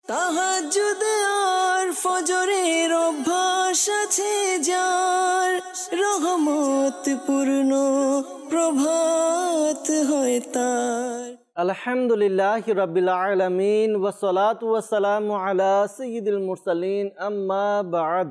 তাহাজ্জুদে আর ফজরের অভ্যাস আছে যার, রহমত পূর্ণ প্রভাত হয় তার। আলহামদুলিল্লাহি রাব্বিল আলামিন ওয়াসসালাতু ওয়াসসালামু আলা সাইয়্যিদিল মুরসালিন আম্মা বা'দ।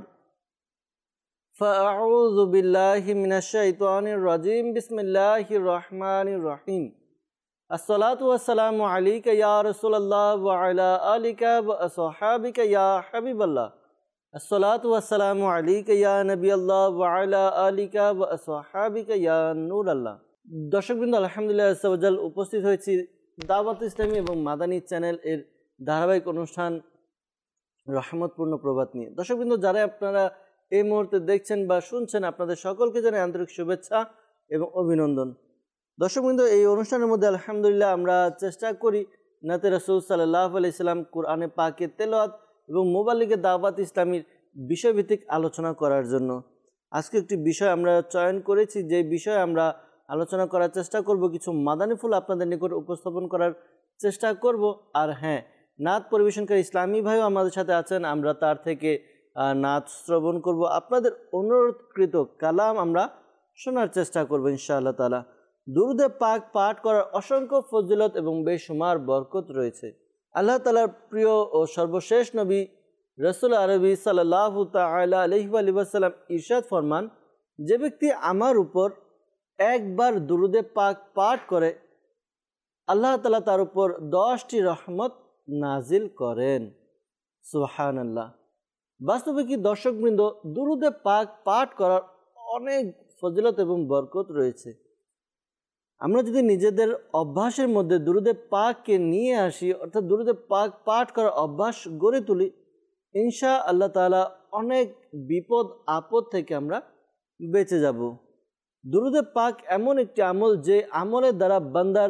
ফাআউযু বিল্লাহি মিনাশ শাইতানির রাজীম। বিসমিল্লাহির রহমানির রহিম। আসসালাতু ওয়াসসালামু আলাইকা ইয়া রাসূলুল্লাহ ওয়া আলা আলিকা ওয়া আসহাবিকা ইয়া হাবিবাল্লাহ। আসসালাতু ওয়াসসালামু আলাইকা ইয়া নবিয়াল্লাহ ওয়া আলা আলিকা ওয়া আসহাবিকা ইয়া নূরাল্লাহ। দর্শকবৃন্দ, আলহামদুলিল্লাহ আজ্জা ওয়া জাল উপস্থিত হয়েছি দাওয়াত ইসলামী এবং মাদানী চ্যানেল এর ধারাবাহিক অনুষ্ঠান রহমতপূর্ণ প্রভাত নিয়ে। দর্শকবৃন্দ, যারা আপনারা এই মুহূর্তে দেখছেন বা শুনছেন, আপনাদের সকলকে জানাই আন্তরিক শুভেচ্ছা এবং অভিনন্দন। দর্শকবৃন্দ, এই অনুষ্ঠানের মধ্যে আলহামদুলিল্লাহ আমরা চেষ্টা করি নাতে রাসূল সাল্লাল্লাহু আলাইহি সাল্লাম, কোরআনে পাকের তেলাওয়াত এবং মোবাল্লিগের দাওয়াত ইসলামীর বিষয়ভিত্তিক আলোচনা করার জন্য। আজকে একটি বিষয় আমরা চয়ন করেছি, যে বিষয়ে আমরা আলোচনা করার চেষ্টা করব, কিছু মাদানী ফুল আপনাদের নিকট উপস্থাপন করার চেষ্টা করব। আর হ্যাঁ, নাত পরিবেশনকারী ইসলামী ভাইও আমাদের সাথে আছেন, আমরা তার থেকে নাত শ্রবণ করব। আপনাদের অনুরোধকৃত কালাম আমরা শোনার চেষ্টা করব ইনশাআল্লাহ তাআলা। দুরূদে পাক পাঠ করার অসংখ্য ফজিলত এবং বেশুমার বরকত রয়েছে। আল্লাহ তাআলার প্রিয় ও সর্বশেষ নবী রাসূল আরবি সাল্লাল্লাহু তাআলা আলাইহি ওয়া সাল্লাম ইরশাদ ফরমান, যে ব্যক্তি আমার উপর একবার দুরূদে পাক পাঠ করে, আল্লাহ তাআলা তার উপর 10টি রহমত নাজিল করেন। সুবহানাল্লাহ। বাস্তবে কি দর্শকবৃন্দ, দুরূদে পাক পাঠ করার অনেক ফজিলত এবং বরকত রয়েছে। আমরা যদি নিজেদের অভ্যাসের মধ্যে দুরূদে পাককে নিয়ে আসি, অর্থাৎ দুরূদে পাক পাঠ করার অভ্যাস গড়ে তুলি, ইনশাআল্লাহ তাআলা অনেক বিপদ আপদ থেকে আমরা বেঁচে যাব। দুরূদে পাক এমন একটি আমল, যে আমলের দ্বারা বান্দার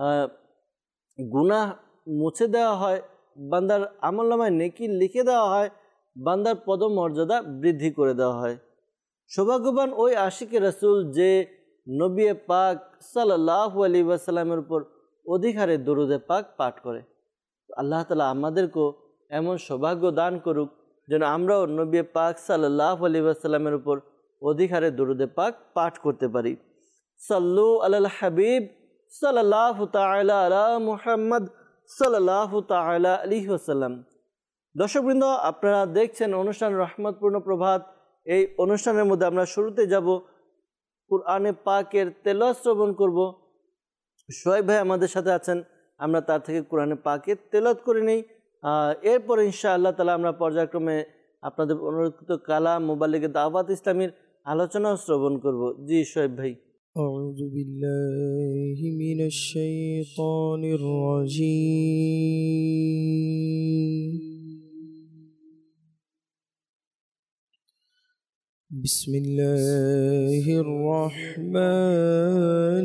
গুনাহ মুছে দেওয়া হয়, বান্দার আমলনামায় নেকি লিখে দেওয়া হয়, বান্দার পদমর্যাদা বৃদ্ধি করে দেওয়া হয়। সৌভাগ্যবান ওই আশিকে রাসূল যে নবী পাক সাল্লাল্লাহু আলাইহি ওয়াসাল্লামের উপর অধিক হারে দুরূদে পাক পাঠ করে। আল্লাহ তাআলা আমাদেরকেও এমন সৌভাগ্য দান করুক যেন আমরাও নবী পাক সাল্লাল্লাহু আলাইহি ওয়াসাল্লামের উপর অধিক হারে দুরূদে পাক পাঠ করতে পারি। সাল্লু আলাল হাবিব সাল্লাল্লাহু তাআলা আলা মুহাম্মদ সাল্লাল্লাহু তাআলা আলাইহি ওয়াসাল্লাম। দর্শকবৃন্দ, আপনারা দেখছেন অনুষ্ঠান রহমতপূর্ণ প্রভাত। এই অনুষ্ঠানের মধ্যে আমরা শুরুতে যাব, কুরআনে পাকের তেলাওয়াত শ্রবণ করব। সোহেব ভাই আমাদের সাথে আছেন, আমরা তার থেকে কোরআনে পাকের তেলাওয়াত করে নিই। এরপর ইনশাআল্লাহ তাআলা আমরা পর্যায়ক্রমে আপনাদের অনুরোধকৃত কালাম মোবাল্লিগের দাওয়াত ইসলামীর আলোচনাও শ্রবণ করব। জি সোহেব ভাই। أعوذ بالله من الشيطان الرجيم. بسم الله الرحمن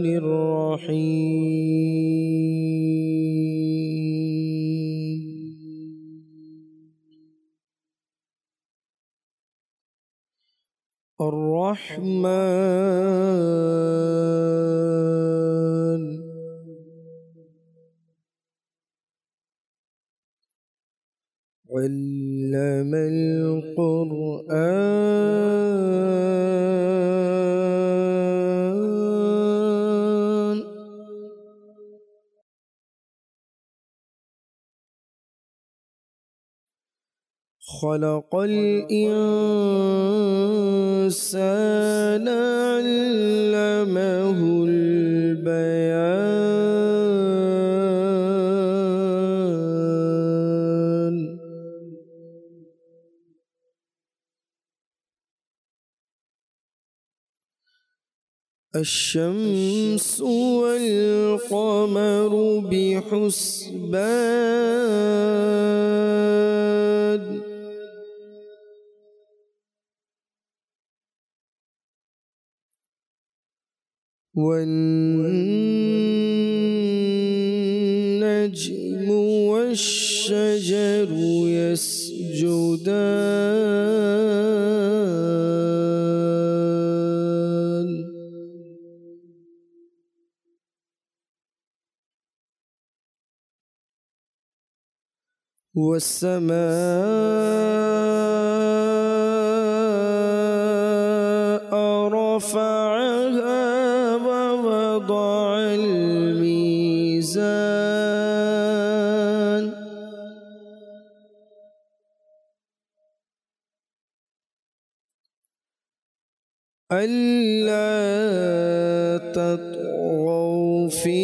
الرحيم. الرحمن علم القرآن خلق الإنسان علمه البيان الشمس والقمر بحسبان والنجم والشجر يسجدان والسماء رفعها ووضع الميزان ألا تطغوا في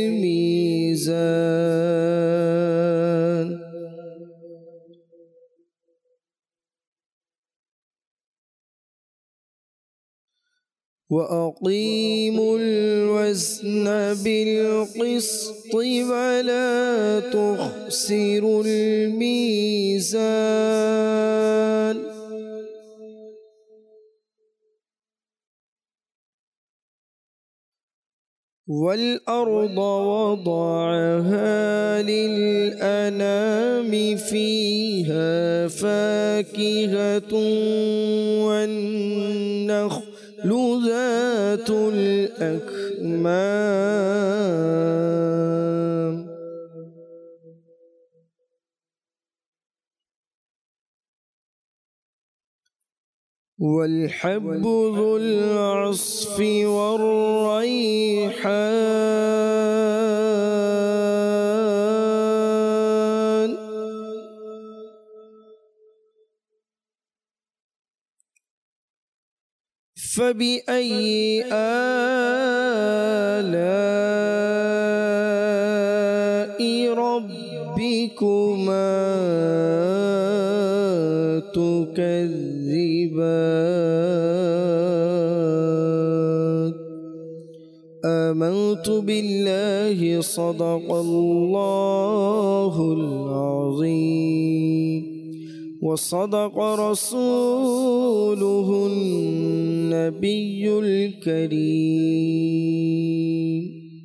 الميزان وأقيموا الوزن بالقسط ولا تخسروا الميزان والأرض وضعها للأنام فيها فاكهة والنخل ذات الأكمام والحب ذو العصف والريحان فبأي آلاء ربكما تكذبان آمنت بالله صدق الله العظيم وصدق رسوله النبي الكريم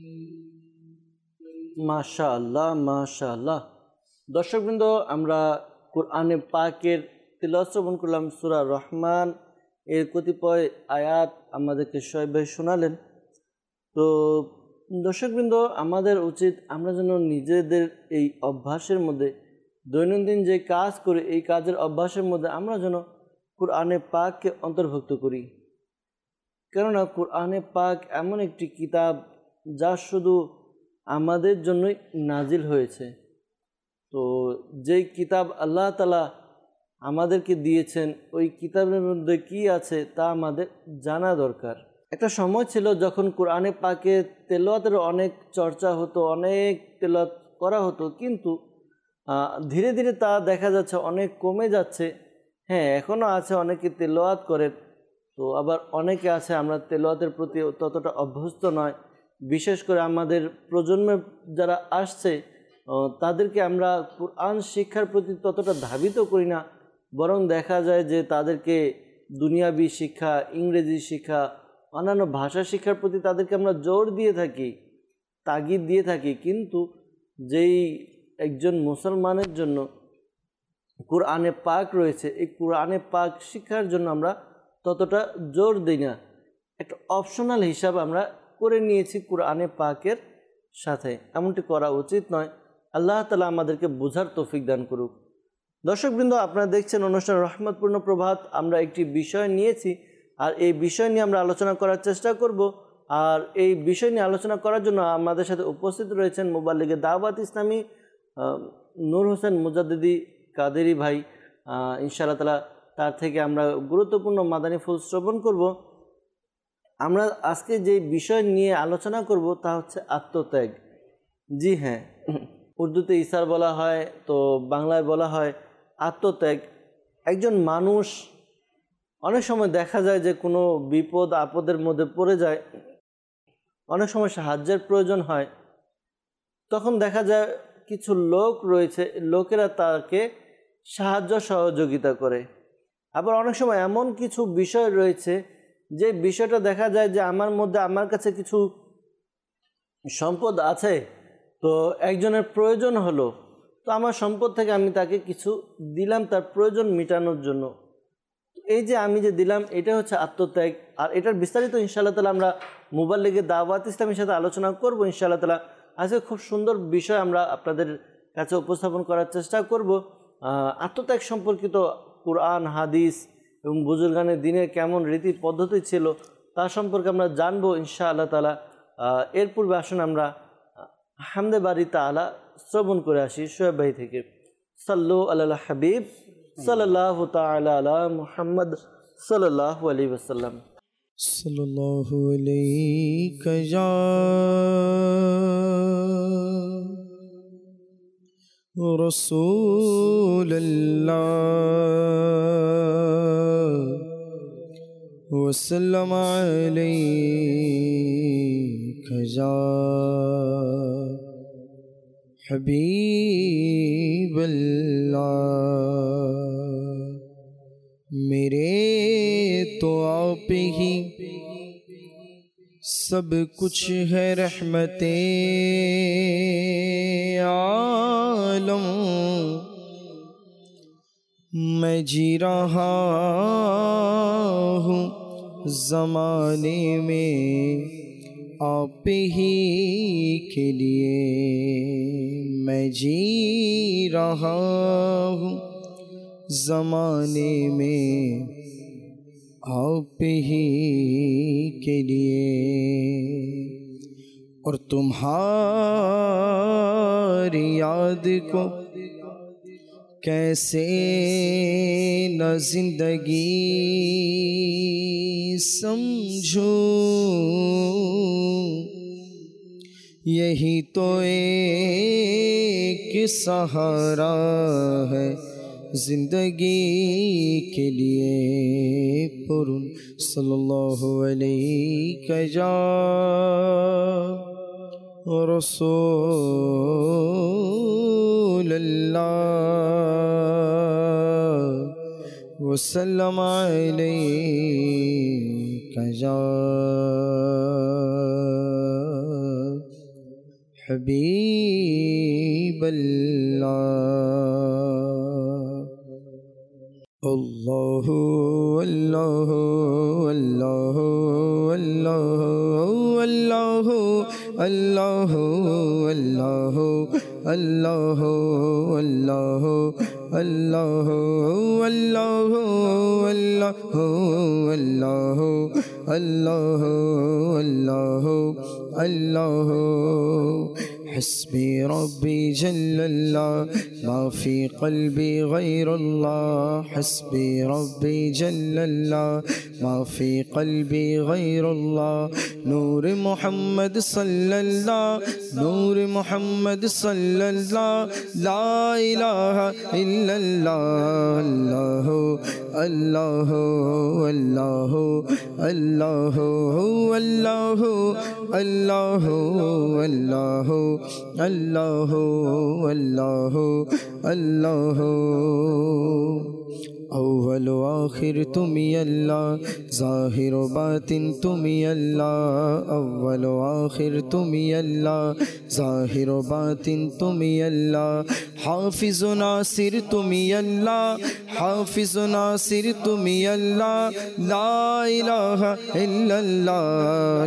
মাশাআল্লাহ মাশাআল্লাহ। দর্শকবৃন্দ, আমরা কোরআনে পাকের তিলাওয়াত শ্রবণ করলাম। সূরা রহমান এর কতিপয় আয়াত আমাদেরকে শোয়েব ভাই শোনালেন। তো দর্শকবৃন্দ, আমাদের উচিত আমরা যেন নিজেদের এই অভ্যাসের মধ্যে, দৈনন্দিন যে কাজ করি এই কাজের অভ্যাসের মধ্যে আমরা যেন কোরআনে পাককে অন্তর্ভুক্ত করি। কেননা কোরআনে পাক এমন একটি কিতাব যা শুধু আমাদের জন্যই নাজিল হয়েছে। তো যেই কিতাব আল্লাহ তাআলা আমাদেরকে দিয়েছেন ওই কিতাবের মধ্যে কি আছে তা আমাদের জানা দরকার। একটা সময় ছিল যখন কোরআনে পাকে তেলাওয়াতের অনেক চর্চা হতো, অনেক তেলাওয়াত করা হতো, কিন্তু ধীরে ধীরে তা দেখা যাচ্ছে অনেক কমে যাচ্ছে। হ্যাঁ, এখনও আছে অনেকে তেলাওয়াত করে, তো আবার অনেকে আছে আমরা তেলাওয়াতের প্রতি ততটা অভ্যস্ত নয়। বিশেষ করে আমাদের প্রজন্মে যারা আসছে তাদেরকে আমরা কোরআন শিক্ষার প্রতি ততটা ধাবিত করি না, বরং দেখা যায় যে তাদেরকে দুনিয়াবি শিক্ষা, ইংরেজি শিক্ষা, অন্যান্য ভাষা শিক্ষার প্রতি তাদেরকে আমরা জোর দিয়ে থাকি, তাগিদ দিয়ে থাকি। কিন্তু যেই একজন মুসলমানের জন্য কোরআনে পাক রয়েছে, এই কোরআনে পাক শিক্ষার জন্য আমরা ততটা জোর দিই না। একটা অপশনাল হিসাব আমরা করে নিয়েছি কোরআনে পাকের সাথে। এমনটি করা উচিত নয়। আল্লাহ তাআলা আমাদেরকে বোঝার তৌফিক দান করুক। দর্শকবৃন্দ, আপনারা দেখছেন অনুষ্ঠান রহমতপূর্ণ প্রভাত। আমরা একটি বিষয় নিয়েছি আর এই বিষয় নিয়ে আমরা আলোচনা করার চেষ্টা করব। আর এই বিষয় নিয়ে আলোচনা করার জন্য আমাদের সাথে উপস্থিত রয়েছেন মুবাল্লিগে দাওয়াত ইসলামী নূর হোসেন মুজাদ্দিদি কাদেরি ভাই। ইনশাআল্লাহ তাআলা তার থেকে আমরা গুরুত্বপূর্ণ মাদানী ফুল শ্রবণ করব। আমরা আজকে যে বিষয় নিয়ে আলোচনা করব তা হচ্ছে আত্মত্যাগ। জি হ্যাঁ, উর্দুতে ইসার বলা হয়, তো বাংলায় বলা হয় আত্মত্যাগ। একজন মানুষ অনেক সময় দেখা যায় যে কোনো বিপদ আপদের মধ্যে পড়ে যায়, অনেক সময় সাহায্যের প্রয়োজন হয়, তখন দেখা যায় কিছু লোক রয়েছে, লোকেরা তাকে সাহায্য সহযোগিতা করে। আবার অনেক সময় এমন কিছু বিষয় রয়েছে যে বিষয়টা দেখা যায় যে আমার কাছে কিছু সম্পদ আছে, তো একজনের প্রয়োজন হলো, তো আমার সম্পদ থেকে আমি তাকে কিছু দিলাম তার প্রয়োজন মেটানোর জন্য। এই যে আমি যে দিলাম এটা হচ্ছে আত্মত্যাগ। আর এটার বিস্তারিত ইনশাআল্লাহ তাআলা আমরা মুবাল্লিগে দাওয়াত ইসলামীর সাথে আলোচনা করব ইনশাআল্লাহ তাআলা। আজকে খুব সুন্দর বিষয় আমরা আপনাদের কাছে উপস্থাপন করার চেষ্টা করব। আত্মত্যাগ সম্পর্কিত কুরআন, হাদিস এবং বুজুর্গানের দিনের কেমন রীতি পদ্ধতি ছিল তা সম্পর্কে আমরা জানবো ইনশাআল্লাহ তাআলা। এর পূর্বে আসুন আমরা হামদে বারি তাআলা শ্রবণ করে আসি শোয়েব ভাই থেকে। সাল্লু আলাল হাবিব সাল্লাল্লাহু তাআলা আলা মুহাম্মদ সাল্লাল্লাহু আলাইহি ওয়াসাল্লাম। সাল্লাল্লাহু আলাইকা ইয়া রাসূলুল্লাহ وسلم عليك يا حبیب اللہ، میرے تو آپ ہی سب کچھ ہے رحمت عالم، میں جی رہا ہوں زمانے میں آپ ہی کے لیے، میں جی رہا ہوں زمانے میں آپ ہی کے لیے، اور تمہاری یاد کو کیسے نہ زندگی سمجھوں، یہی تو ایک سہارا ہے زندگی کے لیے پرن۔ صلی اللہ علیہ یا رسول اللہ وسلم علیک یا حبیب اللہ۔ اللہ اللہ اللہ اللہ اللہ اللہ اللہ اللہ اللہ اللہ اللہ اللہ اللہ اللہ اللہ حسبی ربی جل اللہ ما فی قلبی غیر اللہ، حسبی ربی جل اللہ ما فی قلبی غیر اللہ، نور محمد صلی اللہ، نور محمد صلی اللہ، لا الہ الا اللہ، اللہ اللہ اللہ اللہ اللہ اللہ اللہ اللہ اللہ، اول و آخر تم ہی اللہ، ظاہر و باطن تم ہی اللہ، اول و آخر تم ہی اللہ، ظاہر و باطن تم ہی اللہ، حافظ و ناصر تم ہی اللہ، حافظ و ناصر تم ہی اللہ، لا الہ الا اللہ،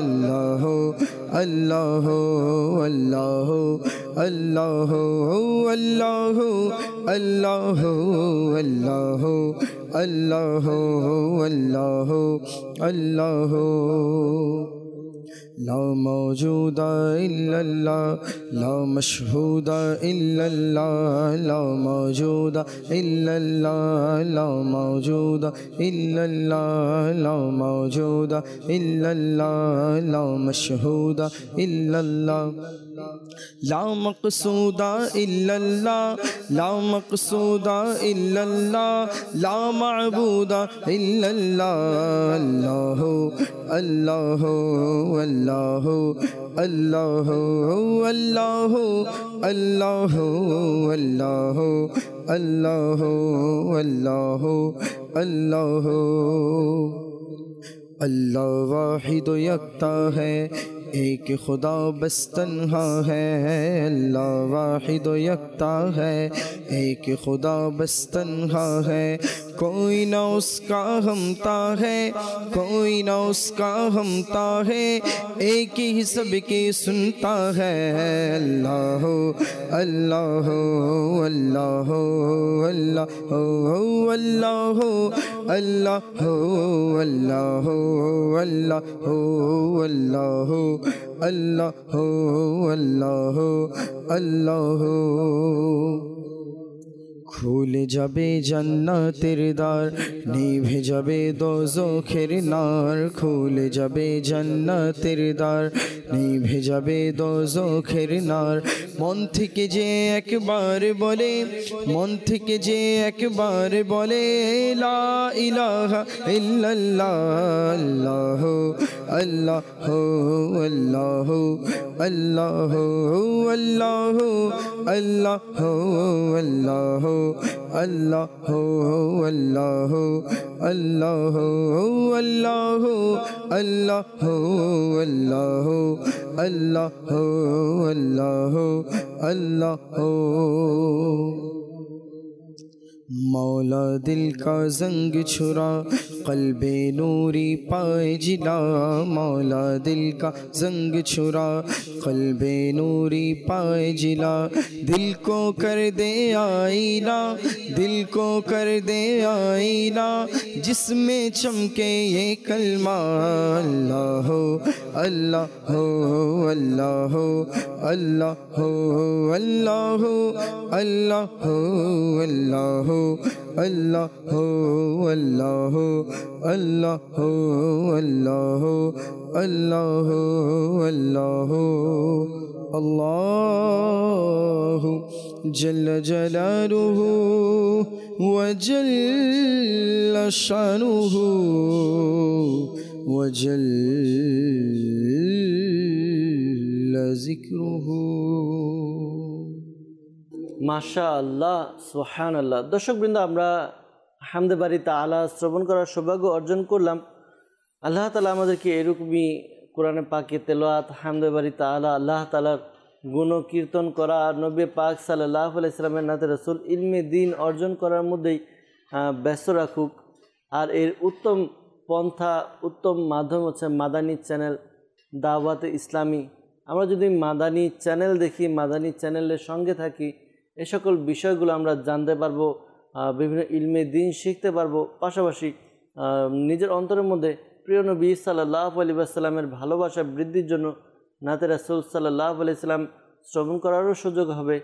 اللہ اللہ اللہ اللہ اللہ اللہ اللہ اللہ اللہ، لا موجود الا اللہ، لا مشہود الا اللہ، لا موجود الا اللہ، لا موجود الا اللہ، لا موجود الا اللہ، لا مشہود الا اللہ، لا مقصود الا اللہ، لا مقصود الا اللہ، لا معبود الا اللہ، اللہ اللہ اللہ اللہ اللہ اللہ اللہ اللہ اللہ اللہ واحد یکتا ہے، एक खुदा बस तन्हा है, अल्लाह वाहिद यकता है, एक खुदा बस तन्हा है, कोई ना उसका हमता है, कोई ना उसका हमता है, एक ही सबकी सुनता है। अल्लाह अल्लाह अल्लाह अल्लाह अल्लाह अल्लाह अल्लाह अल्लाह अल्लाह अल्लाह अल्लाह। খুলে যাবে জান্নাতের দ্বার, নিভে যাবে দোজখের নার, খুলে যাবে জান্নাতের দ্বার, নিভে যাবে দোজখের নার। মন থেকে যে একবার বলে, মন থেকে যে একবার বলে লা ইলাহা ইল্লাল্লাহ, আল্লাহ আল্লাহ আল্লাহ আল্লাহ আল্লাহ আল্লাহ আল্লাহ अल्लाह अल्लाह अल्लाह अल्लाह अल्लाह अल्लाह अल्लाह अल्लाह अल्लाह। मौला दिल का जंग छुरा, क़ल्बे नूरी पाए जिला, मौला दिल का जंग छुरा, क़ल्बे नूरी पाए जिला। दिल को कर दे आईना, दिल को कर दे आईना, जिसमें चमके ये कलमा। अल्लाह अल्लाह अल्लाह अल्लाह अल्लाह अल्लाह अल्लाह अल्लाह अल्लाह अल्लाह अल्लाह अल्लाह अल्लाह अल्लाह जल्ल जलालुहु व जल्ल शानुहु व जल्ल जिक्रुहु। মাশাআল্লাহ সুবহানাল্লাহ। দর্শকবৃন্দ, আমরা হামদে বারি তাআলা শ্রবণ করার সৌভাগ্য অর্জন করলাম। আল্লাহ তাআলা আমাদেরকে এরকমই কোরআনে পাকে তেলাওয়াত, হামদে বারি তাআলা, আল্লাহ তাআলার গুণ কীর্তন করা, নবী পাক সাল্লাল্লাহু আলাইহি সাল্লামের নাতে রাসূল ইলমে দ্বীন অর্জন করার মধ্যেই ব্যস্ত রাখুক। আর এর উত্তম পন্থা, উত্তম মাধ্যম হচ্ছে মাদানী চ্যানেল দাওয়াতে ইসলামী। আমরা যদি মাদানী চ্যানেল দেখি, মাদানী চ্যানেলের সঙ্গে থাকি, এ সকল বিষয়গুলো আমরা জানতে পারবো, বিভিন্ন ইলমে দ্বীন শিখতে পারবো। পাশাপাশি নিজের অন্তরের মধ্যে প্রিয় নবী সাল্লাল্লাহু আলাইহি ওয়াসাল্লামের ভালোবাসা বৃদ্ধির জন্য নাতে রাসূল সাল্লাল্লাহু আলাইহি সাল্লাম শ্রবণ করারও সুযোগ হবে।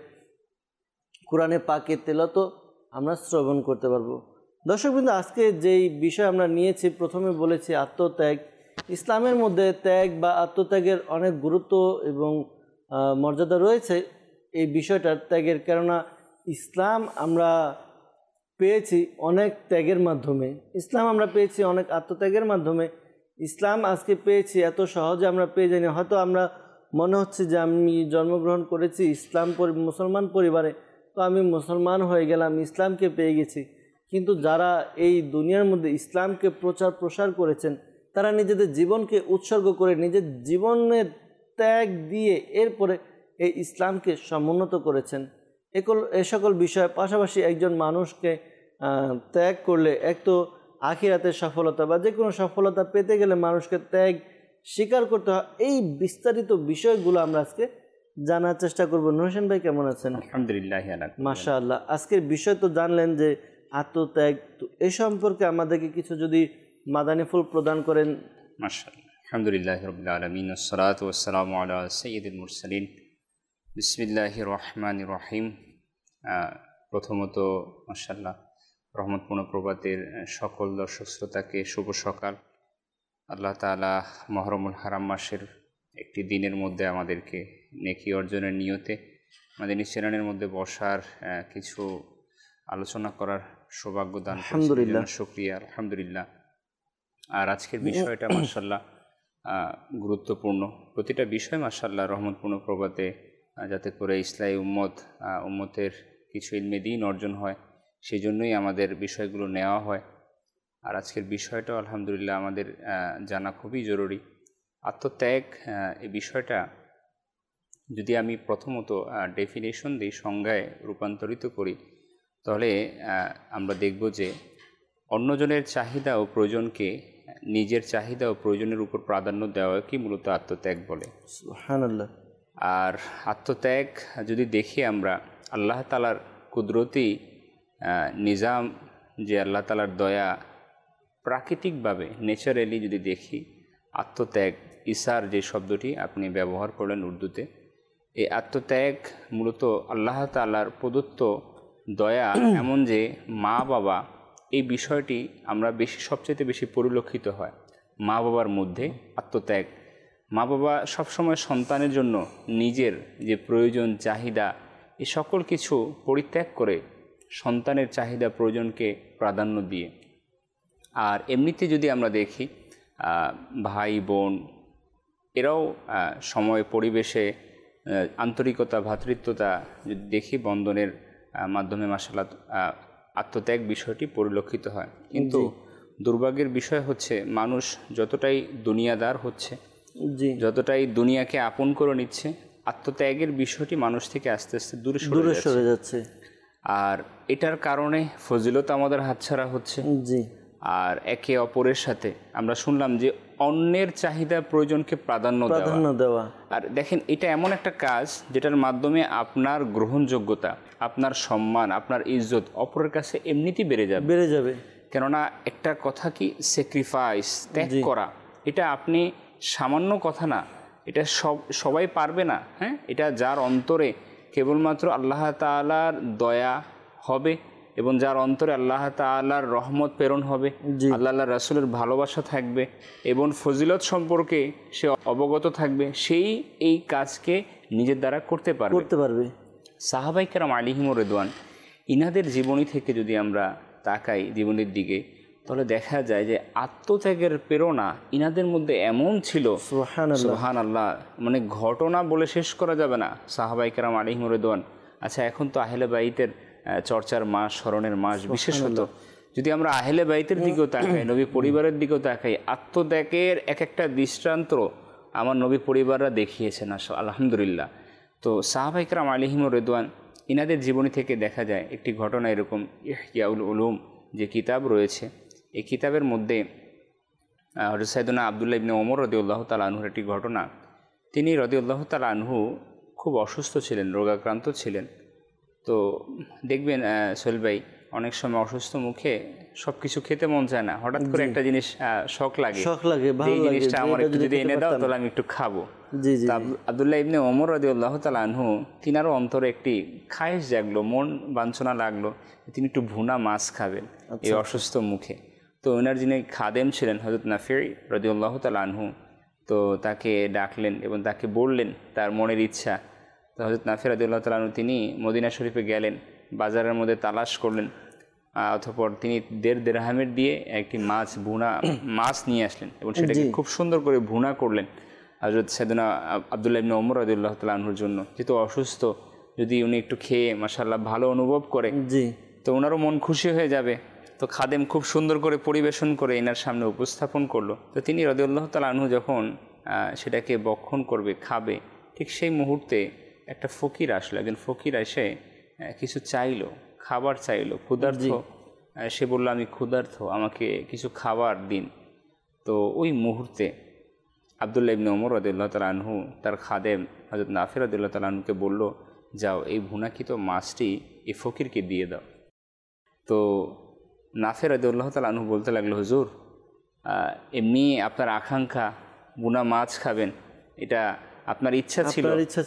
কোরআনে পাকে তেলাওয়াত আমরা শ্রবণ করতে পারবো। দর্শকবৃন্দ, আজকে যেই বিষয় আমরা নিয়েছি, প্রথমে বলেছি আত্মত্যাগ। ইসলামের মধ্যে ত্যাগ বা আত্মত্যাগের অনেক গুরুত্ব এবং মর্যাদা রয়েছে এই বিষয়টার ত্যাগের। কেননা ইসলাম আমরা পেয়েছি অনেক ত্যাগের মাধ্যমে, ইসলাম আমরা পেয়েছি অনেক আত্মত্যাগের মাধ্যমে। ইসলাম আজকে পেয়েছি এত সহজে আমরা পেয়ে যাইনি। হয়তো আমরা মনে হচ্ছে যে আমি জন্মগ্রহণ করেছি মুসলমান পরিবারে, তো আমি মুসলমান হয়ে গেলাম, ইসলামকে পেয়ে গেছি। কিন্তু যারা এই দুনিয়ার মধ্যে ইসলামকে প্রচার প্রসার করেছেন, তারা নিজেদের জীবনকে উৎসর্গ করে, নিজের জীবনের ত্যাগ দিয়ে এরপরে এই ইসলামকে সমুন্নত করেছেন। এ সকল বিষয় পাশাপাশি একজন মানুষকে ত্যাগ করলে এক তো আখিরাতের সফলতা বা যে কোনো সফলতা পেতে গেলে মানুষকে ত্যাগ স্বীকার করতে হয়। এই বিস্তারিত বিষয়গুলো আমরা আজকে জানার চেষ্টা করব। নূর হোসেন ভাই কেমন আছেন? আলহামদুলিল্লাহ মাশাআল্লাহ। আজকের বিষয় তো জানলেন যে আত্মত্যাগ, তো এ সম্পর্কে আমাদেরকে কিছু যদি মাদানী ফুল প্রদান করেন। মাশাআল্লাহ। আলহামদুলিল্লাহ রাব্বিল আলামিন, আসসালাতু ওয়াসসালামু আলা সাইয়্যিদিল মুরসালিন, বিসমিল্লাহির রহমানির রহিম। প্রথমত মাশাআল্লাহ রহমতপূর্ণ প্রভাতের সকল দর্শক শ্রোতাকে শুভ সকাল। আল্লাহ তাআলা মুহররমুল হারাম মাসের একটি দিনের মধ্যে আমাদেরকে নেকি অর্জনের নিয়তে মাদানী চ্যানেলের মধ্যে বসার, কিছু আলোচনা করার সৌভাগ্য দান করেছেন। আলহামদুলিল্লাহ, শুকরিয়া, আলহামদুলিল্লাহ। আর আজকের বিষয়টা মাশাআল্লাহ গুরুত্বপূর্ণ। প্রতিটা বিষয় মাশাআল্লাহ রহমতপূর্ণ প্রভাতে যাতে করে ইসলামী উম্মতের কিছু ইলমে দ্বীন অর্জন হয়, সেই জন্যই আমাদের বিষয়গুলো নেওয়া হয়। আর আজকের বিষয়টাও আলহামদুলিল্লাহ আমাদের জানা খুবই জরুরি। আত্মত্যাগ এই বিষয়টা যদি আমি প্রথমত ডেফিনেশন দিই, সংজ্ঞায় রূপান্তরিত করি, তাহলে আমরা দেখব যে অন্যজনের চাহিদা ও প্রয়োজনকে নিজের চাহিদা ও প্রয়োজনের উপর প্রাধান্য দেওয়াকে মূলত আত্মত্যাগ বলে। সুবহানাল্লাহ। আর আত্মত্যাগ যদি দেখি আমরা আল্লাহ তাআলার কুদরতি নিজাম, যে আল্লাহ তাআলার দয়া, প্রাকৃতিকভাবে ন্যাচারালি যদি দেখি, আত্মত্যাগ ইসার যে শব্দটি আপনি ব্যবহার করলেন উর্দুতে, এই আত্মত্যাগ মূলত আল্লাহ তাআলার প্রদত্ত দয়া। এমন যে মা বাবা, এই বিষয়টি আমরা সবচেয়ে বেশি পরিলক্ষিত হয় মা বাবার মধ্যে আত্মত্যাগ। মা বাবা সবসময় সন্তানের জন্য নিজের যে প্রয়োজন, চাহিদা, এই সকল কিছু পরিত্যাগ করে সন্তানের চাহিদা প্রয়োজনকে প্রাধান্য দিয়ে। আর এমনিতে যদি আমরা দেখি ভাই বোন, এরাও সময় পরিবেশে আন্তরিকতা, ভ্রাতৃত্বতা যদি দেখি, বন্ধনের মাধ্যমে মাশাআল্লাহ আত্মত্যাগ বিষয়টি পরিলক্ষিত হয়। কিন্তু দুর্ভাগ্যের বিষয় হচ্ছে মানুষ যতটাই দুনিয়াদার হচ্ছে, যতটাই দুনিয়াকে আপন করে নিচ্ছে, আত্মত্যাগের বিষয়টি মানুষ থেকে আস্তে আস্তে দূরে সরে যাচ্ছে। আর এটার কারণে ফজিলত আমাদের হাতছাড়া হচ্ছে। আর একে অপরের সাথে আমরা শুনলাম যে অন্যের চাহিদা প্রয়োজনকে প্রাধান্য দেওয়া। আর দেখেন, এটা এমন একটা কাজ যেটার মাধ্যমে আপনার গ্রহণযোগ্যতা, আপনার সম্মান, আপনার ইজ্জত অপরের কাছে এমনিতেই বেড়ে যাবে। কেননা একটা কথা কি, স্যাক্রিফাইস, ত্যাগ করা, এটা আপনি সামান্য কথা না, এটা সবাই পারবে না। হ্যাঁ, এটা যার অন্তরে কেবলমাত্র আল্লাহ তাআলার দয়া হবে এবং যার অন্তরে আল্লাহ তাআলার রহমত প্রেরণ হবে, আল্লাহ রাসূলের ভালোবাসা থাকবে এবং ফজিলত সম্পর্কে সে অবগত থাকবে, সেই এই কাজকে নিজের দ্বারা করতে পারবে। সাহাবায়ে কেরাম আলাইহিমুর রিদওয়ান, ইনাদের জীবনী থেকে যদি আমরা তাকাই জীবনের দিকে, তাহলে দেখা যায় যে আত্মত্যাগের প্রেরণা ইনাদের মধ্যে এমন ছিল, সুবহানাল্লাহ, মানে ঘটনা বলে শেষ করা যাবে না। সাহাবায়ে কেরাম আলাইহিমুর রিদওয়ান। আচ্ছা, এখন তো আহলে বাইতের চর্চার মাস, স্মরণের মাস, বিশেষত যদি আমরা আহলে বাইতের দিকেও তাকাই, নবী পরিবারের দিকেও তাকাই, আত্মত্যাগের এক একটা দৃষ্টান্ত আমার নবী পরিবাররা দেখিয়েছেন আলহামদুলিল্লাহ। তো সাহাবায়ে কেরাম আলাইহিমুর রিদওয়ান, ইনাদের জীবনী থেকে দেখা যায় একটি ঘটনা এরকম। ইহইয়াউল উলুম যে কিতাব রয়েছে, এই কিতাবের মধ্যে হযরত সাইয়েদনা আব্দুল্লাহ ইবনে ওমর রাদিয়াল্লাহু তাআলা আনহুর একটি ঘটনা। তিনি রাদিয়াল্লাহু তাআলা আনহু খুব অসুস্থ ছিলেন, রোগাক্রান্ত ছিলেন। তো দেখবেন সোহেল ভাই, অনেক সময় অসুস্থ মুখে সব কিছু খেতে মন চায় না, হঠাৎ করে একটা জিনিস শখ লাগে, এই জিনিসটা আমার একটু যদি এনে দাও তাহলে আমি একটু খাবো। আব্দুল্লাহ ইবনে ওমর রাদিয়াল্লাহু তাআলা আনহু, তিনারও অন্তরে একটি খায়েশ জাগলো, মন বাঞ্ছনা লাগলো, তিনি একটু ভুনা মাছ খাবেন এই অসুস্থ মুখে। তো ওনার যিনি খাদেম ছিলেন হযরত নাফি রাদিয়াল্লাহু তাআলা আনহু, তো তাকে ডাকলেন এবং তাকে বললেন তার মনের ইচ্ছা। তো হযরত নাফি রাদিয়াল্লাহু তাআলা আনহু তিনি মদিনা শরীফে গেলেন, বাজারের মধ্যে তালাশ করলেন, অতঃপর তিনি 1.5 দিরহামের দিয়ে একটি ভুনা মাছ নিয়ে আসলেন এবং সেটাকে খুব সুন্দর করে ভুনা করলেন হযরত সাইয়েদনা আব্দুল্লাহ ইবনে ওমর রাদিয়াল্লাহু তাআলা আনহুর জন্য। যেহেতু অসুস্থ, যদি উনি একটু খেয়ে মাশাআল্লাহ ভালো অনুভব করে, তো ওনারও মন খুশি হয়ে যাবে। তো খাদেম খুব সুন্দর করে পরিবেশন করে এনার সামনে উপস্থাপন করলো। তো তিনি রাদিয়াল্লাহু তাআলা আনহু যখন সেটাকে বক্ষণ করবে, খাবে, ঠিক সেই মুহূর্তে একটা ফকির আসলো। একজন ফকির এসে কিছু চাইলো, খাবার চাইলো, ক্ষুধার্ত। সে বলল, আমি ক্ষুধার্ত, আমাকে কিছু খাবার দিন। তো ওই মুহূর্তে আব্দুল্লাহ ইবনে ওমর রাদিয়াল্লাহু তাআলা আনহু তার খাদেম হযরত নাফি রাদিয়াল্লাহু তাআলা আনহুকে বলল, যাও এই ভুনাকিত মাছটি এই ফকিরকে দিয়ে দাও। তো নাফি রাদিয়াল্লাহু তাআলা আনহু বলতে লাগলো, হুজুর, এমনি আপনার আকাঙ্ক্ষা ভুনা মাছ খাবেন, এটা আপনার ইচ্ছা ছিল,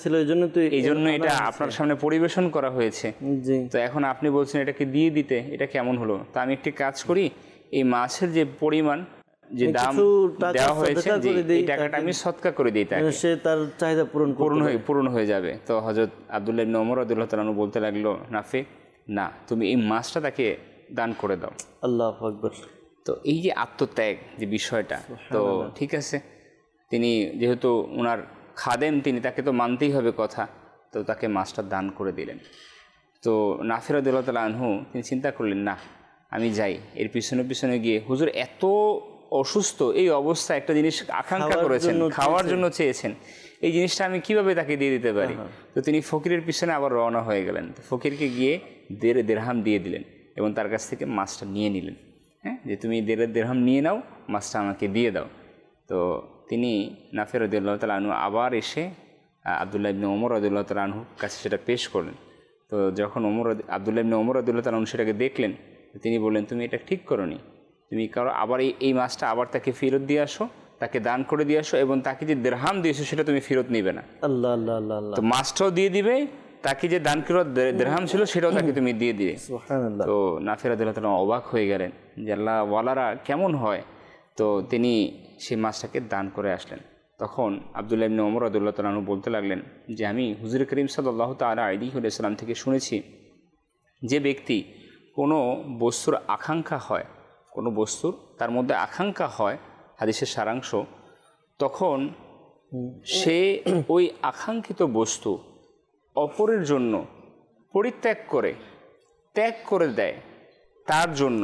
এই জন্য এটা আপনার সামনে পরিবেশন করা হয়েছে। তো এখন আপনি বলছেন এটাকে দিয়ে দিতে, এটা কেমন হলো? তা আমি একটি কাজ করি, এই মাছের যে পরিমাণ, যে দাম দেওয়া হয়েছে, এই টাকাটা আমি সদকা করে দিই, তাকে সে তার চাহিদা পূরণ হয়ে যাবে। তো হযরত আব্দুল্লাহ ইবনে ওমর রাদিয়াল্লাহু তাআলা আনহু বলতে লাগলো, নাফি, না, তুমি এই মাছটা তাকে দান করে দাও। আল্লাহু আকবার। তো এই যে আত্মত্যাগ যে বিষয়টা, তো ঠিক আছে, তিনি যেহেতু ওনার খাদেম, তিনি তাকে তো মানতেই হবে কথা, তো তাকে মাছটা দান করে দিলেন। তো নাফি রাদিয়াল্লাহু তাআলা আনহু তিনি চিন্তা করলেন, না, আমি যাই, এর পিছনে পিছনে গিয়ে হুজুর এত অসুস্থ এই অবস্থায় একটা জিনিস আকাঙ্ক্ষা করেছেন, খাওয়ার জন্য চেয়েছেন, এই জিনিসটা আমি কিভাবে তাকে দিয়ে দিতে পারি? তো তিনি ফকিরের পিছনে আবার রওনা হয়ে গেলেন। তো ফকিরকে গিয়ে 1.5 দিরহাম দিয়ে দিলেন এবং তার কাছ থেকে মাছটা নিয়ে নিলেন। হ্যাঁ, যে তুমি 1.5 দিরহাম নিয়ে নাও, মাছটা আমাকে দিয়ে দাও। তো তিনি নাফে রাদিয়াল্লাহু তাআলা আনহু আবার এসে আব্দুল্লাহ ইবনে ওমর রাদিয়াল্লাহু তাআলা আনহুর কাছে সেটা পেশ করলেন। তো যখন আব্দুল্লাহ ইবনে ওমর রাদিয়াল্লাহু তাআলা আনহু সেটাকে দেখলেন, তিনি বললেন, তুমি এটা ঠিক করোনি, তুমি কারো আবার এই মাছটা আবার তাকে ফেরত দিয়ে আসো, তাকে দান করে দিয়ে আসো, এবং তাকে যে দিরহাম দিয়েছো সেটা তুমি ফেরত নিবে না। আল্লাহ আল্লাহ আল্লাহ আল্লাহ। তো মাছটাও দিয়ে দিবে, তাকে যে দান করে দিরহাম ছিল সেটাও তাকে তুমি দিয়ে দিবে। সুবহানাল্লাহ। তো নাফে রাদিয়াল্লাহু তাআলা অবাক হয়ে গেলেন যে আল্লাহ ওয়ালারা কেমন হয়। তো তিনি সেই মাছটাকে দান করে আসলেন। তখন আব্দুল্লাহ ইবনে ওমর রাদিয়াল্লাহু তাআলা আনহু বলতে লাগলেন যে আমি হুজুর করিম সাল্লাল্লাহু তাআলা আলাইহি ওয়াসাল্লাম থেকে শুনেছি যে ব্যক্তি কোনো বস্তুর আকাঙ্ক্ষা হয়, কোনো বস্তুর তার মধ্যে আকাঙ্ক্ষা হয়, হাদিসের সারাংশ, তখন সে ওই আকাঙ্ক্ষিত বস্তু অপরের জন্য পরিত্যাগ করে, ত্যাগ করে দেয় তার জন্য,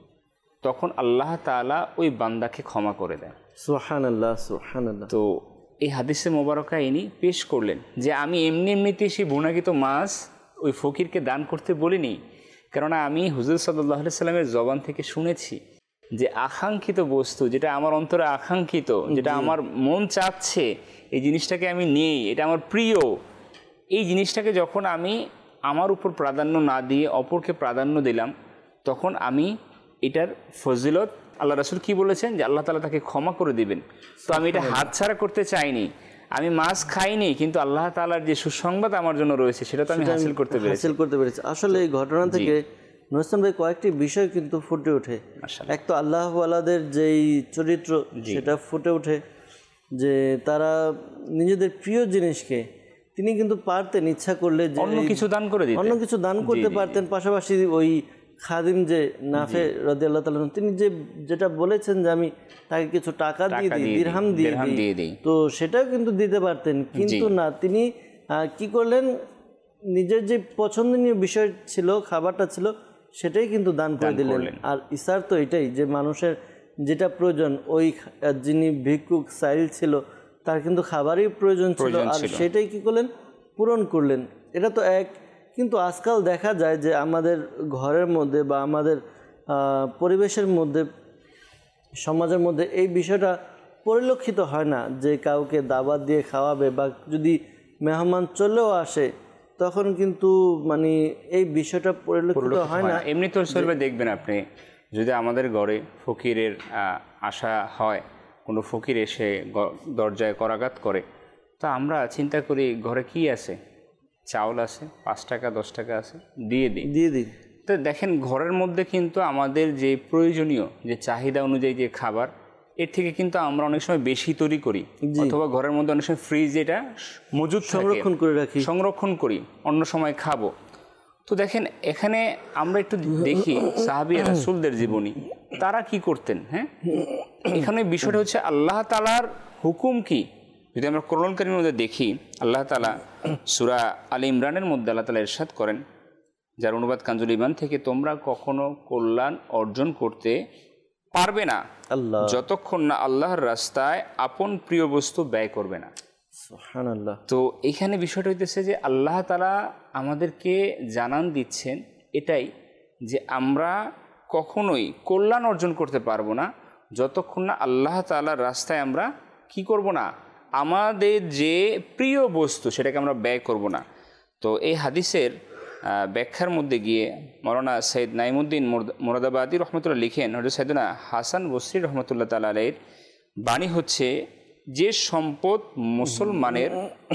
তখন আল্লাহ তাআলা ওই বান্দাকে ক্ষমা করে দেয়। সুবহানাল্লাহ সুবহানাল্লাহ। তো এই হাদিসে মোবারকা ইনি পেশ করলেন যে আমি এমনিতেই সেই বুনাকিত মাছ ওই ফকিরকে দান করতে বলিনি, কেননা আমি হুজুর সাল্লাল্লাহু আলাইহি সাল্লামের জবান থেকে শুনেছি যে আকাঙ্ক্ষিত বস্তু, যেটা আমার অন্তরে আকাঙ্ক্ষিত, যেটা আমার মন চাচ্ছে, এই জিনিসটাকে আমি নেই, এটা আমার প্রিয়, এই জিনিসটাকে যখন আমি আমার উপর প্রাধান্য না দিয়ে অপরকে প্রাধান্য দিলাম, তখন আমি এটার ফজিলত, আল্লাহ রাসূল কি বলেছেন যে আল্লাহ তাআলা তাকে ক্ষমা করে দিবেন। তো আমি এটা হাতছাড়া করতে চাইনি, আমি মাছ খাইনি, কিন্তু আল্লাহ তাআলার যে সুসংবাদ আমার জন্য রয়েছে সেটা তো আমি হাসিল করতে পেরেছি। আসলে এই ঘটনা থেকে নুরুল ভাই কয়েকটি বিষয় কিন্তু ফুটে ওঠে। এক তো আল্লাহ ওয়ালাদের যেই চরিত্র সেটা ফুটে ওঠে, যে তারা নিজেদের প্রিয় জিনিসকে তিনি কিন্তু পারতেন ইচ্ছা করলে যে অন্য কিছু দান করে দিতেন, অন্য কিছু দান করতে পারতেন। পাশাপাশি ওই খাদিম যে নাফে রাদিয়াল্লাহু তাআলা তিনি যেটা বলেছেন যে আমি তাকে কিছু টাকা দিয়ে দিই, দিরহাম দিয়ে দিই, তো সেটাও কিন্তু দিতে পারতেন, কিন্তু না, তিনি কি করলেন, নিজের যে পছন্দনীয় বিষয় ছিল, খাবারটা ছিল, সেটাই কিন্তু দান করে দিলেন। আর ইসার তো এটাই যে মানুষের যেটা প্রয়োজন, ওই যিনি ভিক্ষুক সাইল ছিল তার কিন্তু খাবারই প্রয়োজন ছিল, আর সেটাই কি করলেন, পূরণ করলেন। এটা তো এক। কিন্তু আজকাল দেখা যায় যে আমাদের ঘরের মধ্যে বা আমাদের পরিবেশের মধ্যে, সমাজের মধ্যে এই বিষয়টা পরিলক্ষিত হয় না, যে কাউকে দাওয়াত দিয়ে খাওয়াবে, বা যদি মেহমান চলেও আসে তখন কিন্তু মানে এই বিষয়টা পরিলক্ষিত হয় না। এমনি তো সর্বে দেখবেন আপনি, যদি আমাদের ঘরে ফকিরের আশা হয়, কোনো ফকির এসে দরজায় করাঘাত করে, তা আমরা চিন্তা করি ঘরে কি আছে, চাউল আছে, 5 টাকা 10 টাকা আছে, দিয়ে দিই। তো দেখেন ঘরের মধ্যে কিন্তু আমাদের যে প্রয়োজনীয় যে চাহিদা অনুযায়ী যে খাবার, এর থেকে কিন্তু আমরা অনেক সময় বেশি তৈরি করি, অথবা ঘরের মধ্যে অনেক সময় ফ্রিজ এটা মজুদ সংরক্ষণ করি, অন্য সময় খাবো। তো দেখেন এখানে আমরা একটু দেখি সাহাবী রাসূলদের জীবনী, তারা কি করতেন। হ্যাঁ, এখানে বিষয়টা হচ্ছে আল্লাহ তাআলার হুকুম কি। যদি আমরা কোরআন কারীমের মধ্যে দেখি, আল্লাহ তাআলা সূরা আলে ইমরানের মধ্যে আল্লাহ তাআলা ইরশাদ করেন, যার অনুবাদ কানজুল ঈমান থেকে, তোমরা কখনো কল্যাণ অর্জন করতে পারবে না যতক্ষণ না আল্লাহর রাস্তায় আপন প্রিয় বস্তু ব্যয় করবে না। সুবহানাল্লাহ। তো এখানে বিষয়টা হইতেছে যে আল্লাহ তাআলা আমাদেরকে জানান দিচ্ছেন এটাই, যে আমরা কখনোই কল্যাণ অর্জন করতে পারবো না যতক্ষণ না আল্লাহ তাআলার রাস্তায় আমরা কি করব না, আমাদের যে প্রিয় বস্তু সেটাকে আমরা ব্যয় করব না। তো এই হাদিসের ব্যাখ্যার মধ্যে গিয়ে মৌলানা সৈয়দ নাইমুদ্দিন মুরাদাবাদী রহমতুল্লাহ লিখেন, হযরত সাইয়েদনা হাসান বসরি রহমতুল্লাহ তাআলা আলাইহির বাণী হচ্ছে, যে সম্পদ মুসলমানের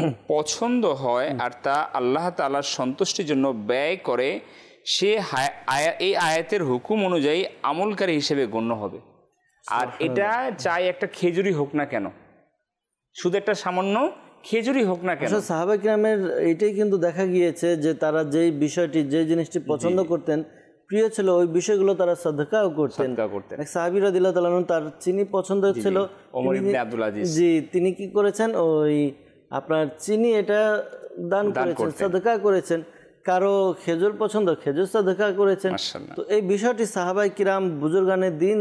পছন্দ হয় আর তা আল্লাহ তাআলার সন্তুষ্টির জন্য ব্যয় করে, সে এই আয়াতের হুকুম অনুযায়ী আমলকারী হিসেবে গণ্য হবে। আর এটা চাই একটা খেজুরি হোক না কেন, শুধু একটা সামান্য খেজুরি হোক না কেন। সাহাবা কিরামের এইটাই কিন্তু দেখা গিয়েছে যে তারা যেই বিষয়টি, যে জিনিসটি পছন্দ করতেন, প্রিয় ছিল, ওই বিষয়গুলো তারা সাদকাও করতেন। এক সাহাবী রাদিয়াল্লাহু তাআলা আনহু, তার চিনি পছন্দ ছিল, ওমর ইবনে আব্দুল আজিজ, জি, তিনি কি করেছেন, ওই আপনার চিনি এটা দান করেছেন, সাদকা করেছেন। কারো খেজুর পছন্দ, খেজুর সাদকা করেছেন। তো এই বিষয়টি সাহাবায়ে কিরাম বুজুর্গানে দিন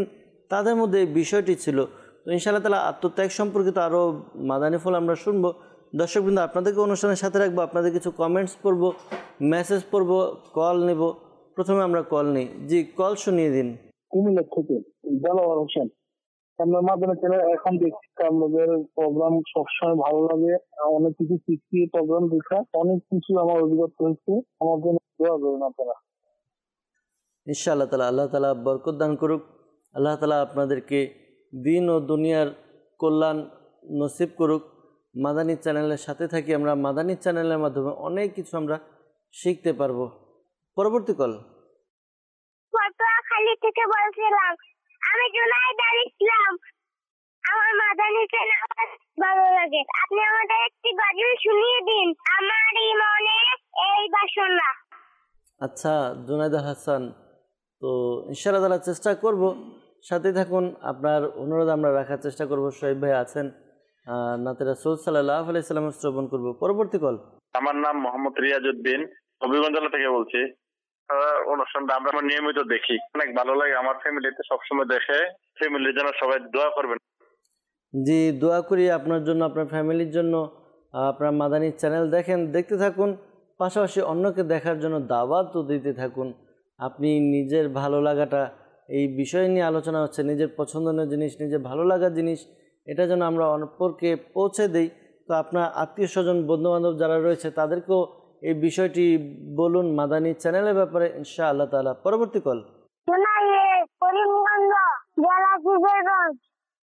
তাদের মধ্যে এই বিষয়টি ছিল। তো ইনশাআল্লাহ তাআলা আত্মত্যাগ সম্পর্কিত আরও মাদানী ফল আমরা শুনবো। দর্শকবৃন্দ, আপনাদেরকে অনুষ্ঠানের সাথে রাখবো, আপনাদের কিছু কমেন্টস পড়বো, মেসেজ পড়বো, কল নেব। প্রথমে আমরা কল নিই। জি, কল শুনিয়ে দিন। কুমিল্লা থেকে দেলোয়ার হোসেন। আপনার মাধ্যমে এখন দেখছি আপনাদের প্রোগ্রাম সবসময় ভালো লাগে, অনেক কিছু শিখছি প্রোগ্রাম দেখা, অনেক কিছু আমার অভিজ্ঞতা হয়েছে। আমার জন্য দোয়া করুন আপনারা। ইনশাআল্লাহ তাআলা, আল্লাহ তাআলা বরকত দান করুক। আল্লাহ তাআলা আপনাদেরকে দিন ও দুনিয়ার কল্যাণ নসিব করুক। মাদানী চ্যানেলের সাথে থাকি আমরা, মাদানী চ্যানেলের মাধ্যমে অনেক কিছু আমরা শিখতে পারবো। পরবর্তী কল। পটুয়াখালী থেকে বলছিলাম, আমি জুনাইদা ইসলাম। আমার মাদানী চ্যানেল ভালো লাগে, আপনি আমাদের একটি গজল শুনিয়ে দিন, আমারই মনে এই বাসনা। আচ্ছা জুনাইদা হাসান, তো ইনশাআল্লাহ তাআলা চেষ্টা করব, সাথে থাকুন। আপনার অনুরোধ আমরা রাখার চেষ্টা করব। শোয়েব ভাই আছেন, নাতে রাসূল সাল্লাল্লাহু আলাইহি সাল্লাম শ্রবণ করব। পরবর্তী কল। আমার নাম মোহাম্মদ রিয়াজউদ্দিন, হবিগঞ্জ জেলা থেকে বলছি। অনুষ্ঠানটা আমরা নিয়মিত দেখি, অনেক ভালো লাগে। আমার ফ্যামিলিতে সবসময় দেখে, ফ্যামিলির জন্য সবাই দোয়া করবেন। জি, দোয়া করি আপনার জন্য, আপনার ফ্যামিলির জন্য। আপনার মাদানী চ্যানেল দেখেন, দেখতে থাকুন, পাশাপাশি অন্যকে দেখার জন্য দাওয়াতও দিতে থাকুন। আপনি নিজের ভালো লাগাটা, এই বিষয় নিয়ে আলোচনা হচ্ছে, নিজের পছন্দনীয় জিনিস, নিজের ভালো লাগার জিনিস, এটা যেন আমরা অপরকে পৌঁছে দিই। তো আপনার আত্মীয় স্বজন, বন্ধুবান্ধব যারা রয়েছে তাদেরকেও এই বিষয়টি বলুন মাদানী চ্যানেলের ব্যাপারে, ইনশাআল্লাহ তাআলা। পরবর্তী কল। করিমগঞ্জ জেলা কিশোরগঞ্জ,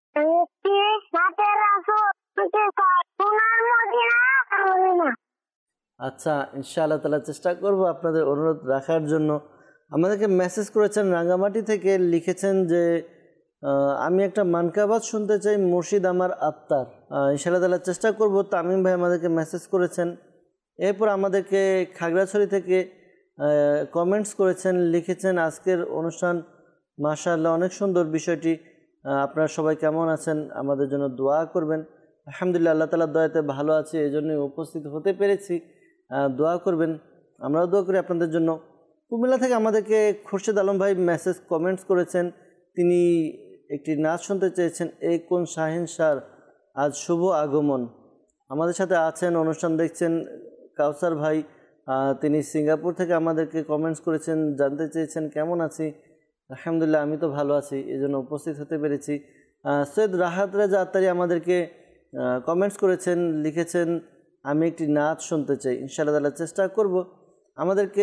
আচ্ছা, ইনশাআল্লাহ তাআলা চেষ্টা করব আপনাদের অনুরোধ রাখার জন্য। আমাদেরকে মেসেজ করেছেন রাঙ্গামাটি থেকে, লিখেছেন যে আমি একটা মানকাবাত শুনতে চাই, মুর্শিদ আমার আত্মার। ইনশাআল্লাহ তাআলা চেষ্টা করব। তামিম ভাই আমাদেরকে মেসেজ করেছেন। এরপর আমাদেরকে খাগড়াছড়ি থেকে কমেন্টস করেছেন, লিখেছেন আজকের অনুষ্ঠান মাশাআল্লাহ অনেক সুন্দর। বিষয়টি আপনারা সবাই কেমন আছেন, আমাদের জন্য দোয়া করবেন। আলহামদুলিল্লাহ, আল্লাহ তাআলার দয়াতে ভালো আছি, এই জন্যই উপস্থিত হতে পেরেছি। দোয়া করবেন, আমরাও দোয়া করি আপনাদের জন্য। কুমিল্লা থেকে আমাদেরকে খুরশেদ আলম ভাই মেসেজ কমেন্টস করেছেন, তিনি একটি নাচ শুনতে চেয়েছেন, এই কোন শাহিনশার আজ শুভ আগমন। আমাদের সাথে আছেন, অনুষ্ঠান দেখছেন কাউসার ভাই, তিনি সিঙ্গাপুর থেকে আমাদেরকে কমেন্টস করেছেন, জানতে চেয়েছেন কেমন আছি। আলহামদুলিল্লাহ, আমি তো ভালো আছি, এই জন্য উপস্থিত হতে পেরেছি। সৈয়দ রাহাত রাজা আত্তারি আমাদেরকে কমেন্টস করেছেন, লিখেছেন আমি একটি নাচ শুনতে চাই। ইনশাআল্লাহ তাআলা চেষ্টা করব। আমাদেরকে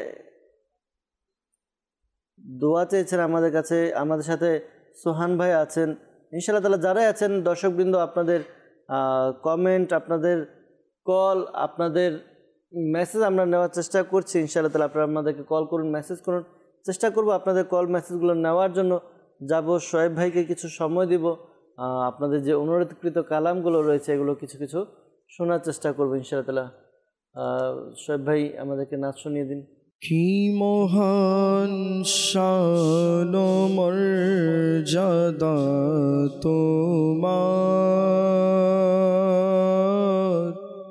দোয়া চেয়েছেন আমাদের কাছে। আমাদের সাথে সোহান ভাই আছেন। ইনশাআল্লাহ তাআলা যারাই আছেন দর্শকবৃন্দ, আপনাদের কমেন্ট, আপনাদের কল, আপনাদের মেসেজ আমরা নেওয়ার চেষ্টা করছি। ইনশাআল্লাহ তাআলা আপনারা আমাদেরকে কল করুন, মেসেজ করুন, চেষ্টা করব আপনাদের কল মেসেজগুলো নেওয়ার জন্য। যাব শোয়েব ভাইকে কিছু সময় দিব, আপনাদের যে অনুরোধকৃত কালামগুলো রয়েছে এগুলো কিছু কিছু শোনার চেষ্টা করবো ইনশাআল্লাহ তাআলা। শোয়েব ভাই আমাদেরকে নাচ শুনিয়ে দিন। কি মহান শান ও মর্যাদা তোমার,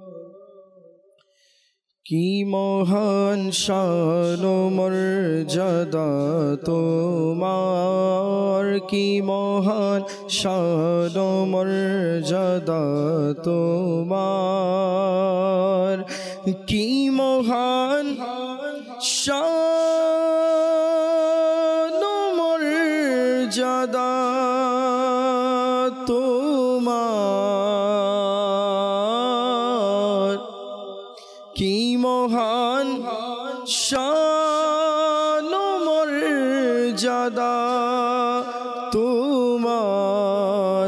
কি মহান শান ও মর্যাদা তোমার, কি মহান শান ও মর্যাদা তোমার, কি মহান শান ও মর্যাদা তোমার, কি মহান শান ও মর্যাদা তোমার।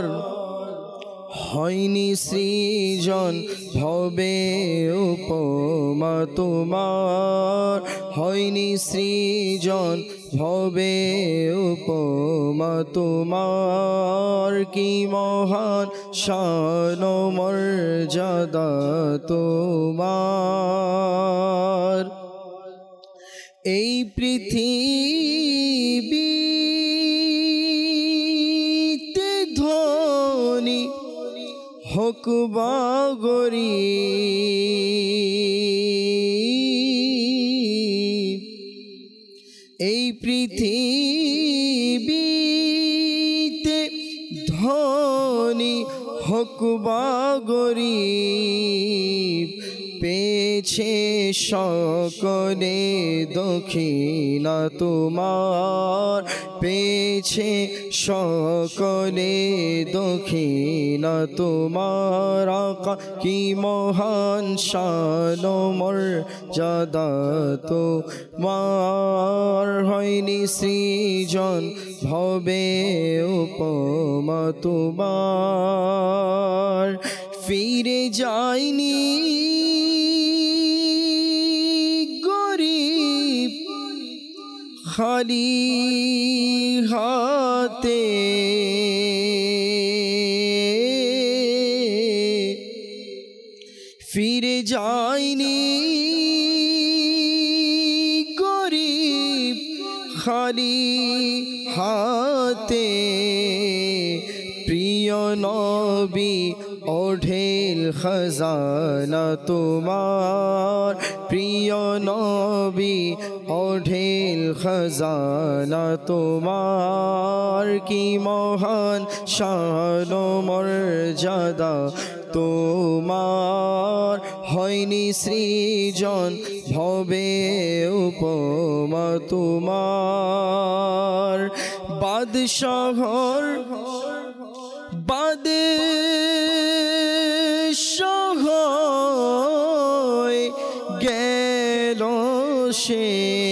হয়নি সৃজন ভবে উপমা তোমার, হয়নি সৃজন ভবে উপমা তোমার, কি মহান শান ও মর্যাদা তোমার। এই পৃথিবীতে ধনী হোক বা গরীব, এই পৃথিবী ধনী হোক বা গরীব, পেয়েছে সকলে দক্ষিণা তোমার, পেয়েছে সকলে দক্ষিণা তোমার। আকা কি মহান শান মর্যাদা তোমার, হয়নি সৃজন ভবে উপমা তোমার। ফিরে যায়নি গরিব খালি হাতে, ফিরে যায়নি গরিব খালি হাতে। প্রিয় নবী ওঢেল খজানা তোমার, প্রিয় নবী ওঢেল খজানা তোমার। কি মহান শান মর্যাদা তোমার, হয়নি সৃজন ভবে উপমা তোমার। বাদশাহর বাদশাহ গেল সে,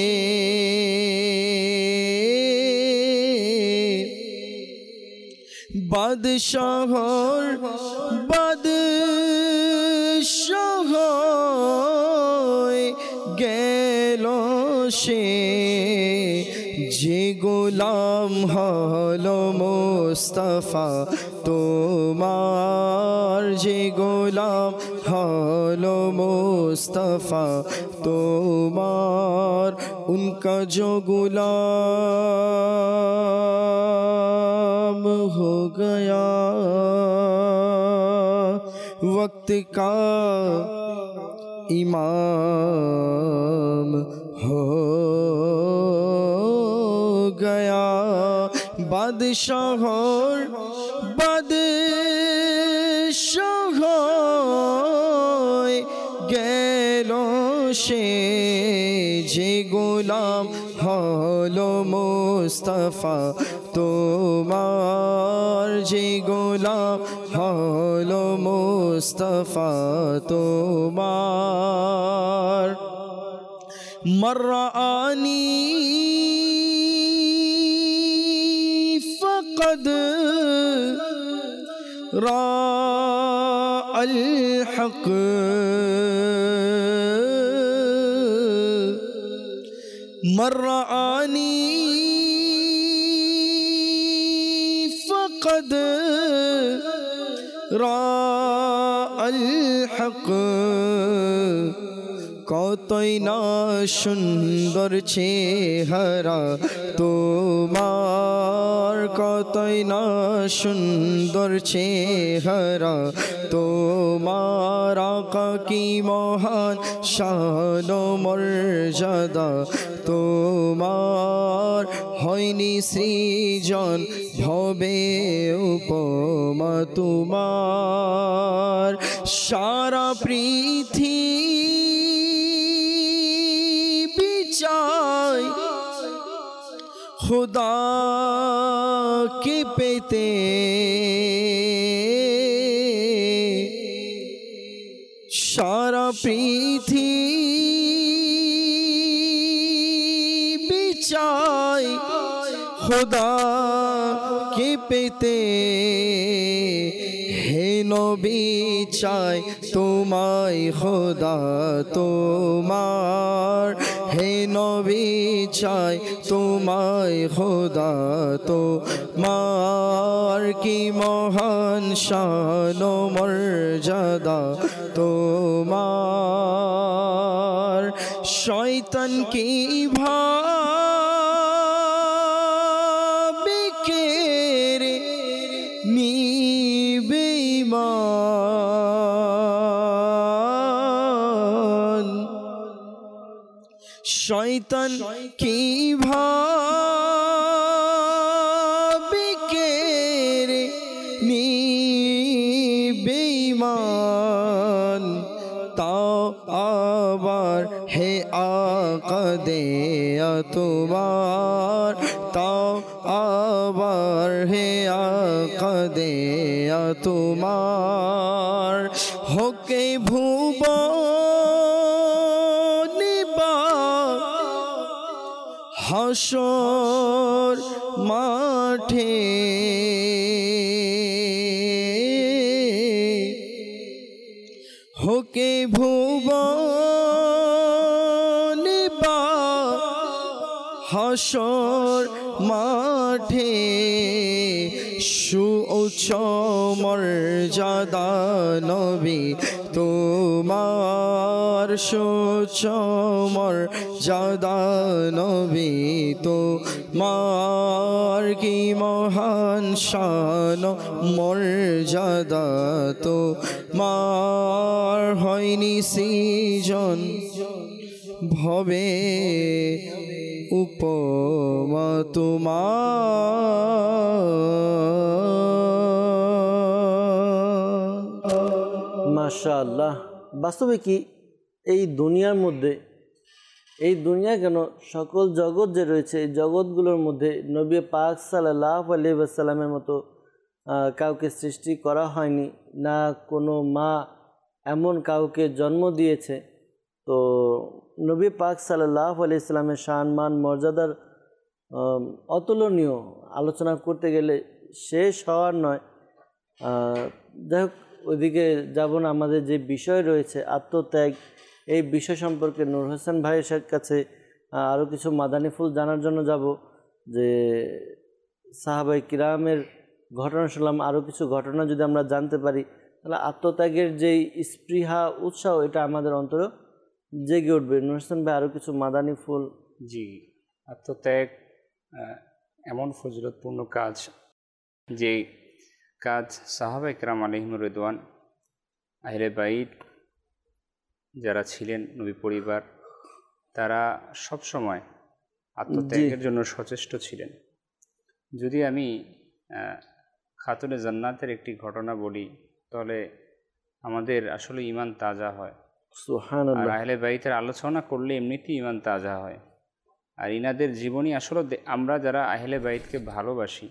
বাদশাহর বাদশাহ গেল সে। যে গোলাম হলো মুস্তাফা তোমার, যে গোলাম হলো মুস্তাফা তোমার। উনকা जो गुलाम हो गया वक्त का इमाम हो गया। বাদশাহর বাদশাহ গেল সে, যে গোলাম হলো মুস্তাফা তোমার, যে গোলাম হলো মুস্তাফা তোমার। মর্রানি فقد راء الحق من رآني فقد راء الحق। কতই না সুন্দর চেহারা তোমার, কতই না সুন্দর চেহারা তোমার। আকা কি মহান শান মর্যাদা তোমার, হয়নি সৃজন ভবে উপমা তোমার। সারা পৃথিবী চাই खुदा के पेते, सारा पृथ्वी चाय खुदा के पेते। हे नबी চাই তোমায় খোদা তোমার, হে নবী চাই তোমায় খোদা তোমার। কি মহান শান মর্যাদা তোমার। শয়তান কি ভাবে কে রে নিবে ঈমান, শয়তান কি ভাবে কে রে আবার হে আকা দেয়া তোমার হোকে ভুবনে বা হাসর মাঠে হোকে ভুবনে বা হাসর মাঠে সুউচ্চ মর্যাদা নবী তোমার সুউচ্চ মর্যাদা নবী তোমার কি মহান শান মর্যাদা তোমার হয়নি সৃজন ভবে উপমা তোমার। মাশাআল্লাহ। বাস্তবে কি এই দুনিয়ার মধ্যে, এই দুনিয়া কেন সকল জগৎ যে রয়েছে এই জগৎগুলোর মধ্যে নবী পাক সাল্লাল্লাহু আলাইহি ওয়াসাল্লামের মতো কাউকে সৃষ্টি করা হয়নি, না কোনো মা এমন কাউকে জন্ম দিয়েছে। তো নবী পাক সাল্লাল্লাহু আলাইহি ওয়াসাল্লামের সম্মান মর্যাদার অতুলনীয় আলোচনা করতে গেলে শেষ হওয়ার নয়। যাই হোক, ওইদিকে যাব না। আমাদের যে বিষয় রয়েছে আত্মত্যাগ, এই বিষয় সম্পর্কে নূর হোসেন ভাইয়ের কাছে আরও কিছু মাদানী ফুল জানার জন্য যাব। যে সাহাবাই কিরামের ঘটনা শুনলাম, আরও কিছু ঘটনা যদি আমরা জানতে পারি তাহলে আত্মত্যাগের যেই স্পৃহা উৎসাহ এটা আমাদের অন্তরে জেগে উঠবে। নূর হোসেন ভাই আরও কিছু মাদানী ফুল। জি, আত্মত্যাগ এমন ফজিলতপূর্ণ কাজ যে কাজ সাহাবায়ে কেরাম আলাইহিম রিদওয়ান, আহলে বাইত যারা ছিলেন নবী পরিবার, তারা সবসময় আত্মত্যাগের জন্য সচেষ্ট ছিলেন। যদি আমি খাতুনে জান্নাতের একটি ঘটনা বলি তাহলে আমাদের আসলে ঈমান তাজা হয়। সুবহানাল্লাহ। আর আহলে বাইতের আলোচনা করলে এমনিতেই ঈমান তাজা হয়। আর ইনাদের জীবনী আসলে আমরা যারা আহলে বাইতকে ভালোবাসি,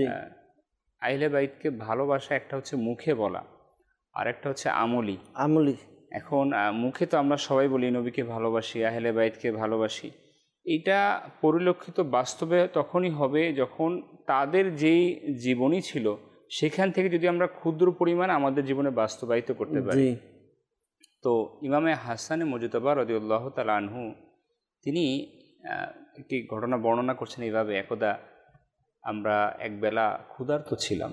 আহলে বাইতকে ভালোবাসা একটা হচ্ছে মুখে বলা আর একটা হচ্ছে আমলি। এখন মুখে তো আমরা সবাই বলি নবীকে ভালোবাসি, আহলে বাইতকে ভালোবাসি, এটা পরিলক্ষিত বাস্তবে তখনই হবে যখন তাদের যেই জীবনী ছিল সেখান থেকে যদি আমরা ক্ষুদ্র পরিমাণ আমাদের জীবনে বাস্তবায়িত করতে পারি। তো ইমামে হাসানে মুজতবা রাদিয়াল্লাহু তাআলা আনহু তিনি একটি ঘটনা বর্ণনা করছেন এইভাবে, একদা আমরা একবেলা ক্ষুধার্ত ছিলাম।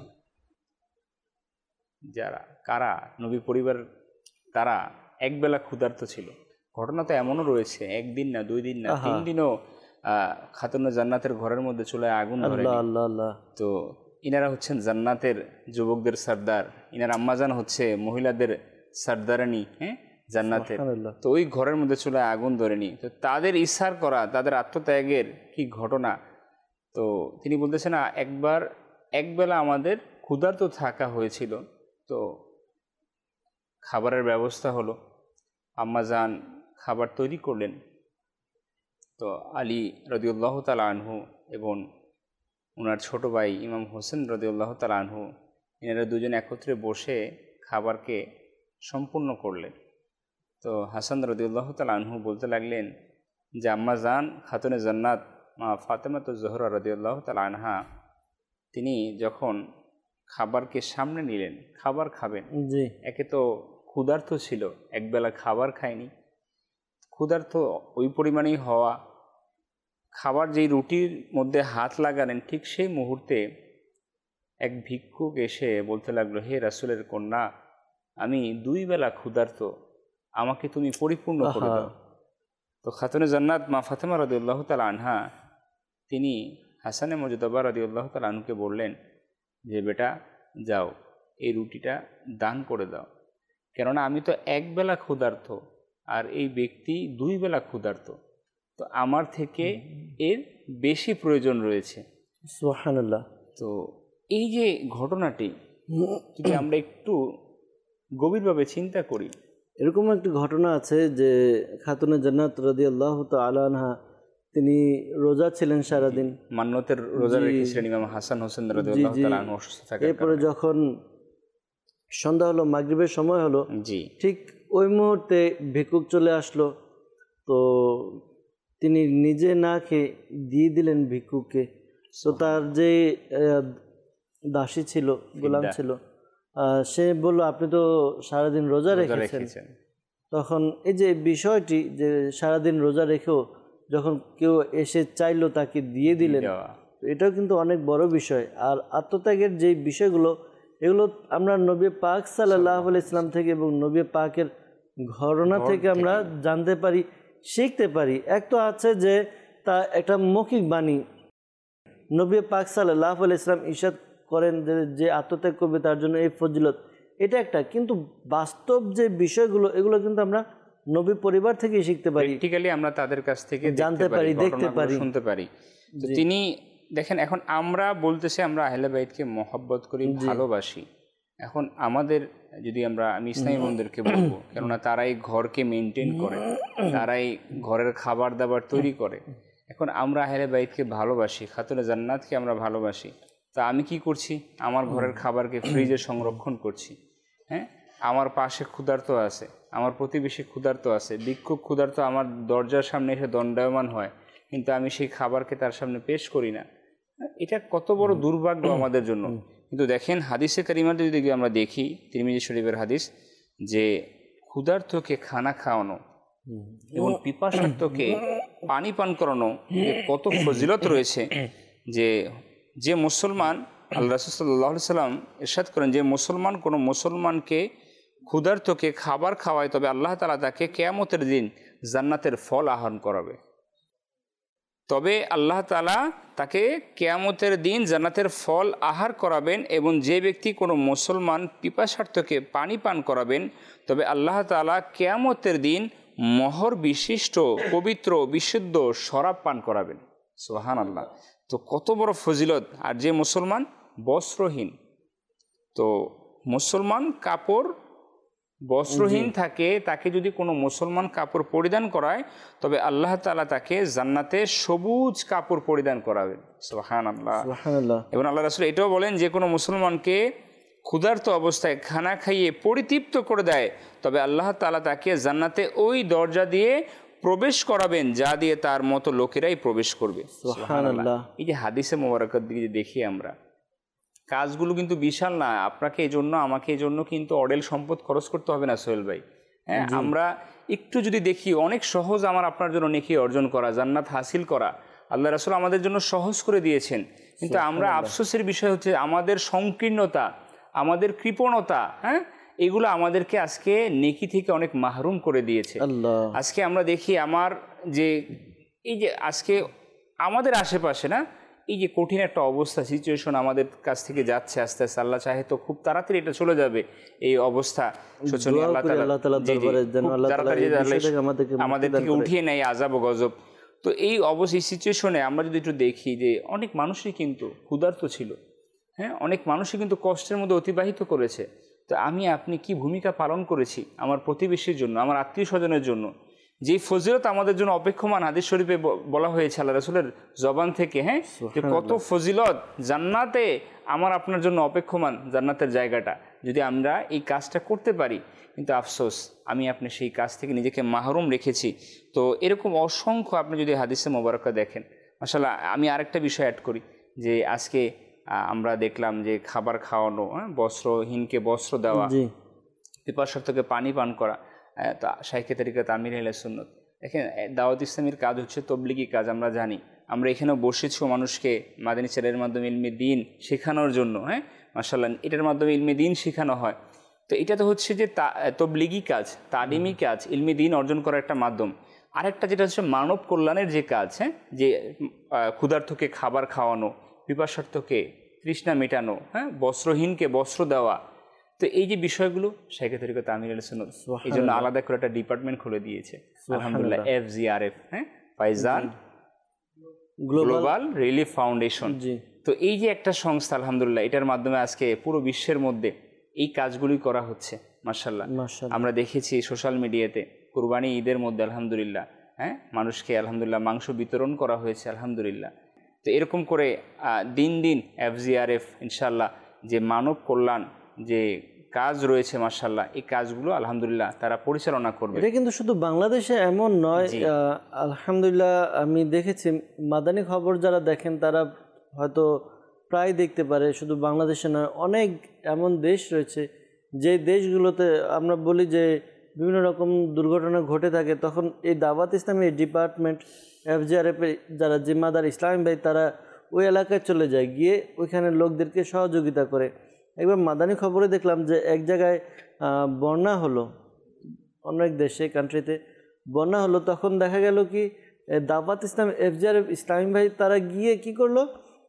কারা নবী পরিবার তারা একবেলা ক্ষুধার্ত ছিল। ঘটনা তো এমনও রয়েছে একদিন না, 2 দিন না, 3 দিনও খাতুনে জান্নাতের ঘরের মধ্যে চুলায় আগুন ধরে। তো ইনারা হচ্ছেন জান্নাতের যুবকদের সর্দার, ইনার আম্মাজান হচ্ছে মহিলাদের সর্দারানি, হ্যাঁ, জান্নাতের। তো ওই ঘরের মধ্যে চুলায় আগুন ধরেনি। তো তাদের ইসার করা, তাদের আত্মত্যাগের কি ঘটনা। তো তিনি বলতেছেন একবেলা আমাদের ক্ষুধার্ত থাকা হয়েছিল। তো খাবারের ব্যবস্থা হলো, আম্মাজান খাবার তৈরি করলেন। তো আলী রাদিয়াল্লাহু তাআলা আনহু এবং ওনার ছোট ভাই ইমাম হোসেন রাদিয়াল্লাহু তাআলা আনহু, এনারা দুজন একত্রে বসে খাবারকে সম্পূর্ণ করলেন। তো হাসান রাদিয়াল্লাহু তাআলা আনহু বলতে লাগলেন যে আম্মাজান খাতুনে জান্নাত মা ফাতেমাতুজ জোহরা রাদিয়াল্লাহু তাআলা আনহা তিনি যখন খাবারকে সামনে নিলেন, খাবার খাবেন, একে তো ক্ষুধার্ত ছিল, একবেলা খাবার খায়নি, ক্ষুধার্ত ওই পরিমাণেই হওয়া, খাবার যেই রুটির মধ্যে হাত লাগালেন ঠিক সেই মুহূর্তে এক ভিক্ষুক এসে বলতে লাগলো, হে রাসূলের কন্যা, আমি 2 বেলা ক্ষুধার্ত, আমাকে তুমি পরিপূর্ণ করে দাও। তো খাতুনে জান্নাত মা ফাতেমা রাদিয়াল্লাহু তাআলা আনহা তিনি হাসানে মুজতবা রাদিয়াল্লাহু তাআলা আনহুকে বললেন যে বেটা যাও, এই রুটিটা দান করে দাও, কেননা আমি তো একবেলা ক্ষুধার্ত আর এই ব্যক্তি 2 বেলা ক্ষুধার্ত, তো আমার থেকে এর বেশি প্রয়োজন রয়েছে। সুবহানাল্লাহ। তো এই যে ঘটনাটি যদি আমরা একটু গভীরভাবে চিন্তা করি, এরকম একটি ঘটনা আছে যে খাতুনে জান্নাত রাদিয়াল্লাহু তাআলা আনহা তিনি রোজা ছিলেন সারাদিন, মান্নতের রোজা রেখেছিলেন ইমাম হাসান হোসেন রাদিয়াল্লাহু তাআলা আনহু অসুস্থ থাকার এরপরে যখন সন্ধ্যা হলো, মাগরিবের সময় হলো, জি ঠিক ওই মুহূর্তে ভিক্ষুক চলে আসলো। তো তিনি নিজে না খেয়ে দিয়ে দিলেন ভিক্ষুককে। তো তার যে দাসী ছিল, গোলাম ছিল, সে বলল আপনি তো সারাদিন রোজা রেখেছেন। তখন এই যে বিষয়টি যে সারাদিন রোজা রেখেও যখন কেউ এসে চাইলো তাকে দিয়ে দিলেন, এটাও কিন্তু অনেক বড় বিষয়। আর আত্মত্যাগের যে বিষয়গুলো, এগুলো আমরা নবী পাক সাল্লাল্লাহু আলাইহি ওয়াসাল্লাম থেকে এবং নবী পাকের ঘটনা থেকে আমরা জানতে পারি, শিখতে পারি। এক তো আছে যে তা একটা মৌখিক বাণী, নবী পাক সাল্লাল্লাহু আলাইহি ওয়াসাল্লাম ইরশাদ করেন যে আত্মত্যাগ করবে তার জন্য এই ফজিলত, এটা একটা। কিন্তু বাস্তব যে বিষয়গুলো, এগুলো কিন্তু আমরা নবী পরিবার থেকে শিখতে পারি, প্র্যাকটিক্যালি আমরা তাদের কাছ থেকে জানতে পারি, দেখতে পারি, শুনতে পারি। তো তিনি দেখেন, এখন আমরা বলতেছি আমরা আহলে বাইতকে মহব্বত করি, ভালোবাসি। এখন আমাদের যদি আমি ইসলামী বোনদেরকে বলবো, কেননা তারাই ঘরকে মেনটেন করে, তারাই ঘরের খাবার দাবার তৈরি করে। এখন আমরা আহলে বাইতকে ভালোবাসি, খাতুনে জান্নাতকে আমরা ভালোবাসি। তা আমি কি করছি? আমার ঘরের খাবারকে ফ্রিজে সংরক্ষণ করছি। হ্যাঁ, আমার পাশে ক্ষুধার্ত আছে, আমার প্রতিবেশী ক্ষুধার্ত আছে, ভিক্ষুক ক্ষুধার্ত আমার দরজার সামনে এসে দণ্ডায়মান হয়, কিন্তু আমি সেই খাবারকে তার সামনে পেশ করি না। এটা কত বড় দুর্ভাগ্য আমাদের জন্য। কিন্তু দেখেন হাদিসে কারিমাতে যদি আমরা দেখি, তিরমিজি শরীফের হাদিস, যে ক্ষুধার্তকে খানা খাওয়ানো এবং পিপাসার্তকে পানি পান করানো কত ফজিলত রয়েছে। যে মুসলমান, আল্লাহ রাসূল সাল্লাল্লাহু আলাইহি সাল্লাম ইরশাদ করেন, যে মুসলমান কোনো মুসলমানকে ক্ষুধার্তকে খাবার খাওয়ায়, তবে আল্লাহ তাআলা তাকে কিয়ামতের দিন জান্নাতের ফল আহরণ করাবে। তবে আল্লাহ তাআলা তাকে কিয়ামতের দিন জান্নাতের ফল আহার করাবেন। এবং যে ব্যক্তি কোনো মুসলমান পিপাসার্তকে পানি পান করাবেন, তবে আল্লাহ তাআলা কিয়ামতের দিন মোহর বিশিষ্ট পবিত্র বিশুদ্ধ শরাব পান করাবেন। সুবহানাল্লাহ। তো কত বড় ফজিলত। আর যে মুসলমান বস্ত্রহীন, তো মুসলমান কাপড় বস্ত্রহীন থাকে, তাকে যদি কোনো মুসলমান কাপড় পরিধান করায়, তবে আল্লাহ তাআলা তাকে জান্নাতে সবুজ কাপড় পরিধান করাবেন। সুবহানাল্লাহ। এবং আল্লাহ রাসূল এটাও বলেন, যে কোনো মুসলমানকে ক্ষুধার্ত অবস্থায় খানা খাইয়ে পরিতৃপ্ত করে দেয়, তবে আল্লাহ তাআলা তাকে জান্নাতে ওই দরজা দিয়ে প্রবেশ করাবেন যা দিয়ে তার মতো লোকেরাই প্রবেশ করবে। সুবহানাল্লাহ। এই যে হাদিসে মোবারকাত দিকে দেখি আমরা, কাজগুলো কিন্তু বিশাল না। আপনাকে এই জন্য, আমাকে এই জন্য কিন্তু অডেল সম্পদ খরচ করতে হবে না সোহেল ভাই। হ্যাঁ, আমরা একটু যদি দেখি, অনেক সহজ আমার আপনার জন্য নেকি অর্জন করা, জান্নাত হাসিল করা। আল্লাহ রাসূল আমাদের জন্য সহজ করে দিয়েছেন। কিন্তু আমরা আফসোসের বিষয় হচ্ছে আমাদের সংকীর্ণতা, আমাদের কৃপণতা, হ্যাঁ, এগুলো আমাদেরকে আজকে নেকি থেকে অনেক মাহরুম করে দিয়েছে। আজকে আমরা দেখি এই যে আজকে আমাদের আশেপাশে না, এই যে কঠিন একটা অবস্থা, সিচুয়েশন আমাদের কাছ থেকে যাচ্ছে আস্তে আস্তে। আল্লাহ চাহে তো খুব তাড়াতাড়ি এটা চলে যাবে এই অবস্থা শোচনীয়। আমাদের থেকে উঠিয়ে নেয় আযাব ও গজব। তো এই সিচুয়েশনে আমরা যদি একটু দেখি যে অনেক মানুষই কিন্তু ক্ষুধার্ত ছিল, হ্যাঁ, অনেক মানুষই কিন্তু কষ্টের মধ্যে অতিবাহিত করেছে। তো আপনি কি ভূমিকা পালন করেছি আমার প্রতিবেশীর জন্য, আমার আত্মীয় স্বজনের জন্য? যেই ফজিলত আমাদের জন্য অপেক্ষমান, হাদিস শরীফে বলা হয়েছে আল্লাহ রাসূলের জবান থেকে, হ্যাঁ, যে কত ফজিলত জান্নাতে আমার আপনার জন্য অপেক্ষমান, জান্নাতের জায়গাটা, যদি আমরা এই কাজটা করতে পারি। কিন্তু আফসোস, আপনি সেই কাজ থেকে নিজেকে মাহরুম রেখেছি। তো এরকম অসংখ্য আপনি যদি হাদিসে মোবারকা দেখেন, মাশাআল্লাহ। আমি আরেকটা বিষয় অ্যাড করি, যে আজকে আমরা দেখলাম যে খাবার খাওয়ানো, বস্ত্রহীনকে বস্ত্র দেওয়া, পিপাসার্তকে পানি পান করা, তা শাইখে তরিকত আমির আহলে সুন্নাত। দেখেন, দাওয়াত ইসলামীর কাজ হচ্ছে তবলিগি কাজ, আমরা জানি। আমরা এখানেও বসেছি মানুষকে মাদানী চ্যানেলের মাধ্যমে ইলমে দিন শেখানোর জন্য, হ্যাঁ, মাশাআল্লাহ, এটার মাধ্যমে ইলমে দিন শেখানো হয়। তো এটা তো হচ্ছে যে তবলিগি কাজ, তালিমি কাজ, ইলমে দিন অর্জন করার একটা মাধ্যম। আরেকটা যেটা হচ্ছে মানব কল্যাণের যে কাজ, হ্যাঁ, যে ক্ষুধার্তকে খাবার খাওয়ানো, পিপাসার্তকে তৃষ্ণা মেটানো, হ্যাঁ, বস্ত্রহীনকে বস্ত্র দেওয়া। তো এই যে বিষয়গুলো শাইখে তরিকত আমির আহলে সুন্নাত এই জন্য আলাদা করে একটা ডিপার্টমেন্ট খুলে দিয়েছে, আলহামদুলিল্লাহ, FGRF, হ্যাঁ, ফাইজান গ্লোবাল রিলিফ ফাউন্ডেশন। তো এই যে একটা সংস্থা, আলহামদুলিল্লাহ, এটার মাধ্যমে আজকে পুরো বিশ্বের মধ্যে এই কাজগুলি করা হচ্ছে। মাশাআল্লাহ। আমরা দেখেছি সোশ্যাল মিডিয়াতে কুরবানি ঈদের মধ্যে, আলহামদুলিল্লাহ, হ্যাঁ, মানুষকে আলহামদুলিল্লাহ মাংস বিতরণ করা হয়েছে আলহামদুলিল্লাহ। তো এরকম করে দিন দিন FGRF ইনশাআল্লাহ যে মানব কল্যাণ যে কাজ রয়েছে মাশাআল্লাহ, এই কাজগুলো আলহামদুলিল্লাহ তারা পরিচালনা করবে। এটা কিন্তু শুধু বাংলাদেশে এমন নয়, আলহামদুলিল্লাহ আমি দেখেছি মাদানী খবর যারা দেখেন তারা হয়তো প্রায় দেখতে পারে, শুধু বাংলাদেশে নয়, অনেক এমন দেশ রয়েছে যে দেশগুলোতে আমরা বলি যে বিভিন্ন রকম দুর্ঘটনা ঘটে থাকে, তখন এই দাওয়াত ইসলামী ডিপার্টমেন্ট FGRF যারা জিম্মাদার ইসলামী ভাই তারা ওই এলাকায় চলে যায়, গিয়ে ওইখানে লোকদেরকে সহযোগিতা করে। একবার মাদানী খবরে দেখলাম যে এক জায়গায় বন্যা হলো, অনেক দেশে কান্ট্রিতে বন্যা হলো, তখন দেখা গেল কি দাওয়াত ইসলাম FGRF ইসলামী ভাই তারা গিয়ে কি করলো,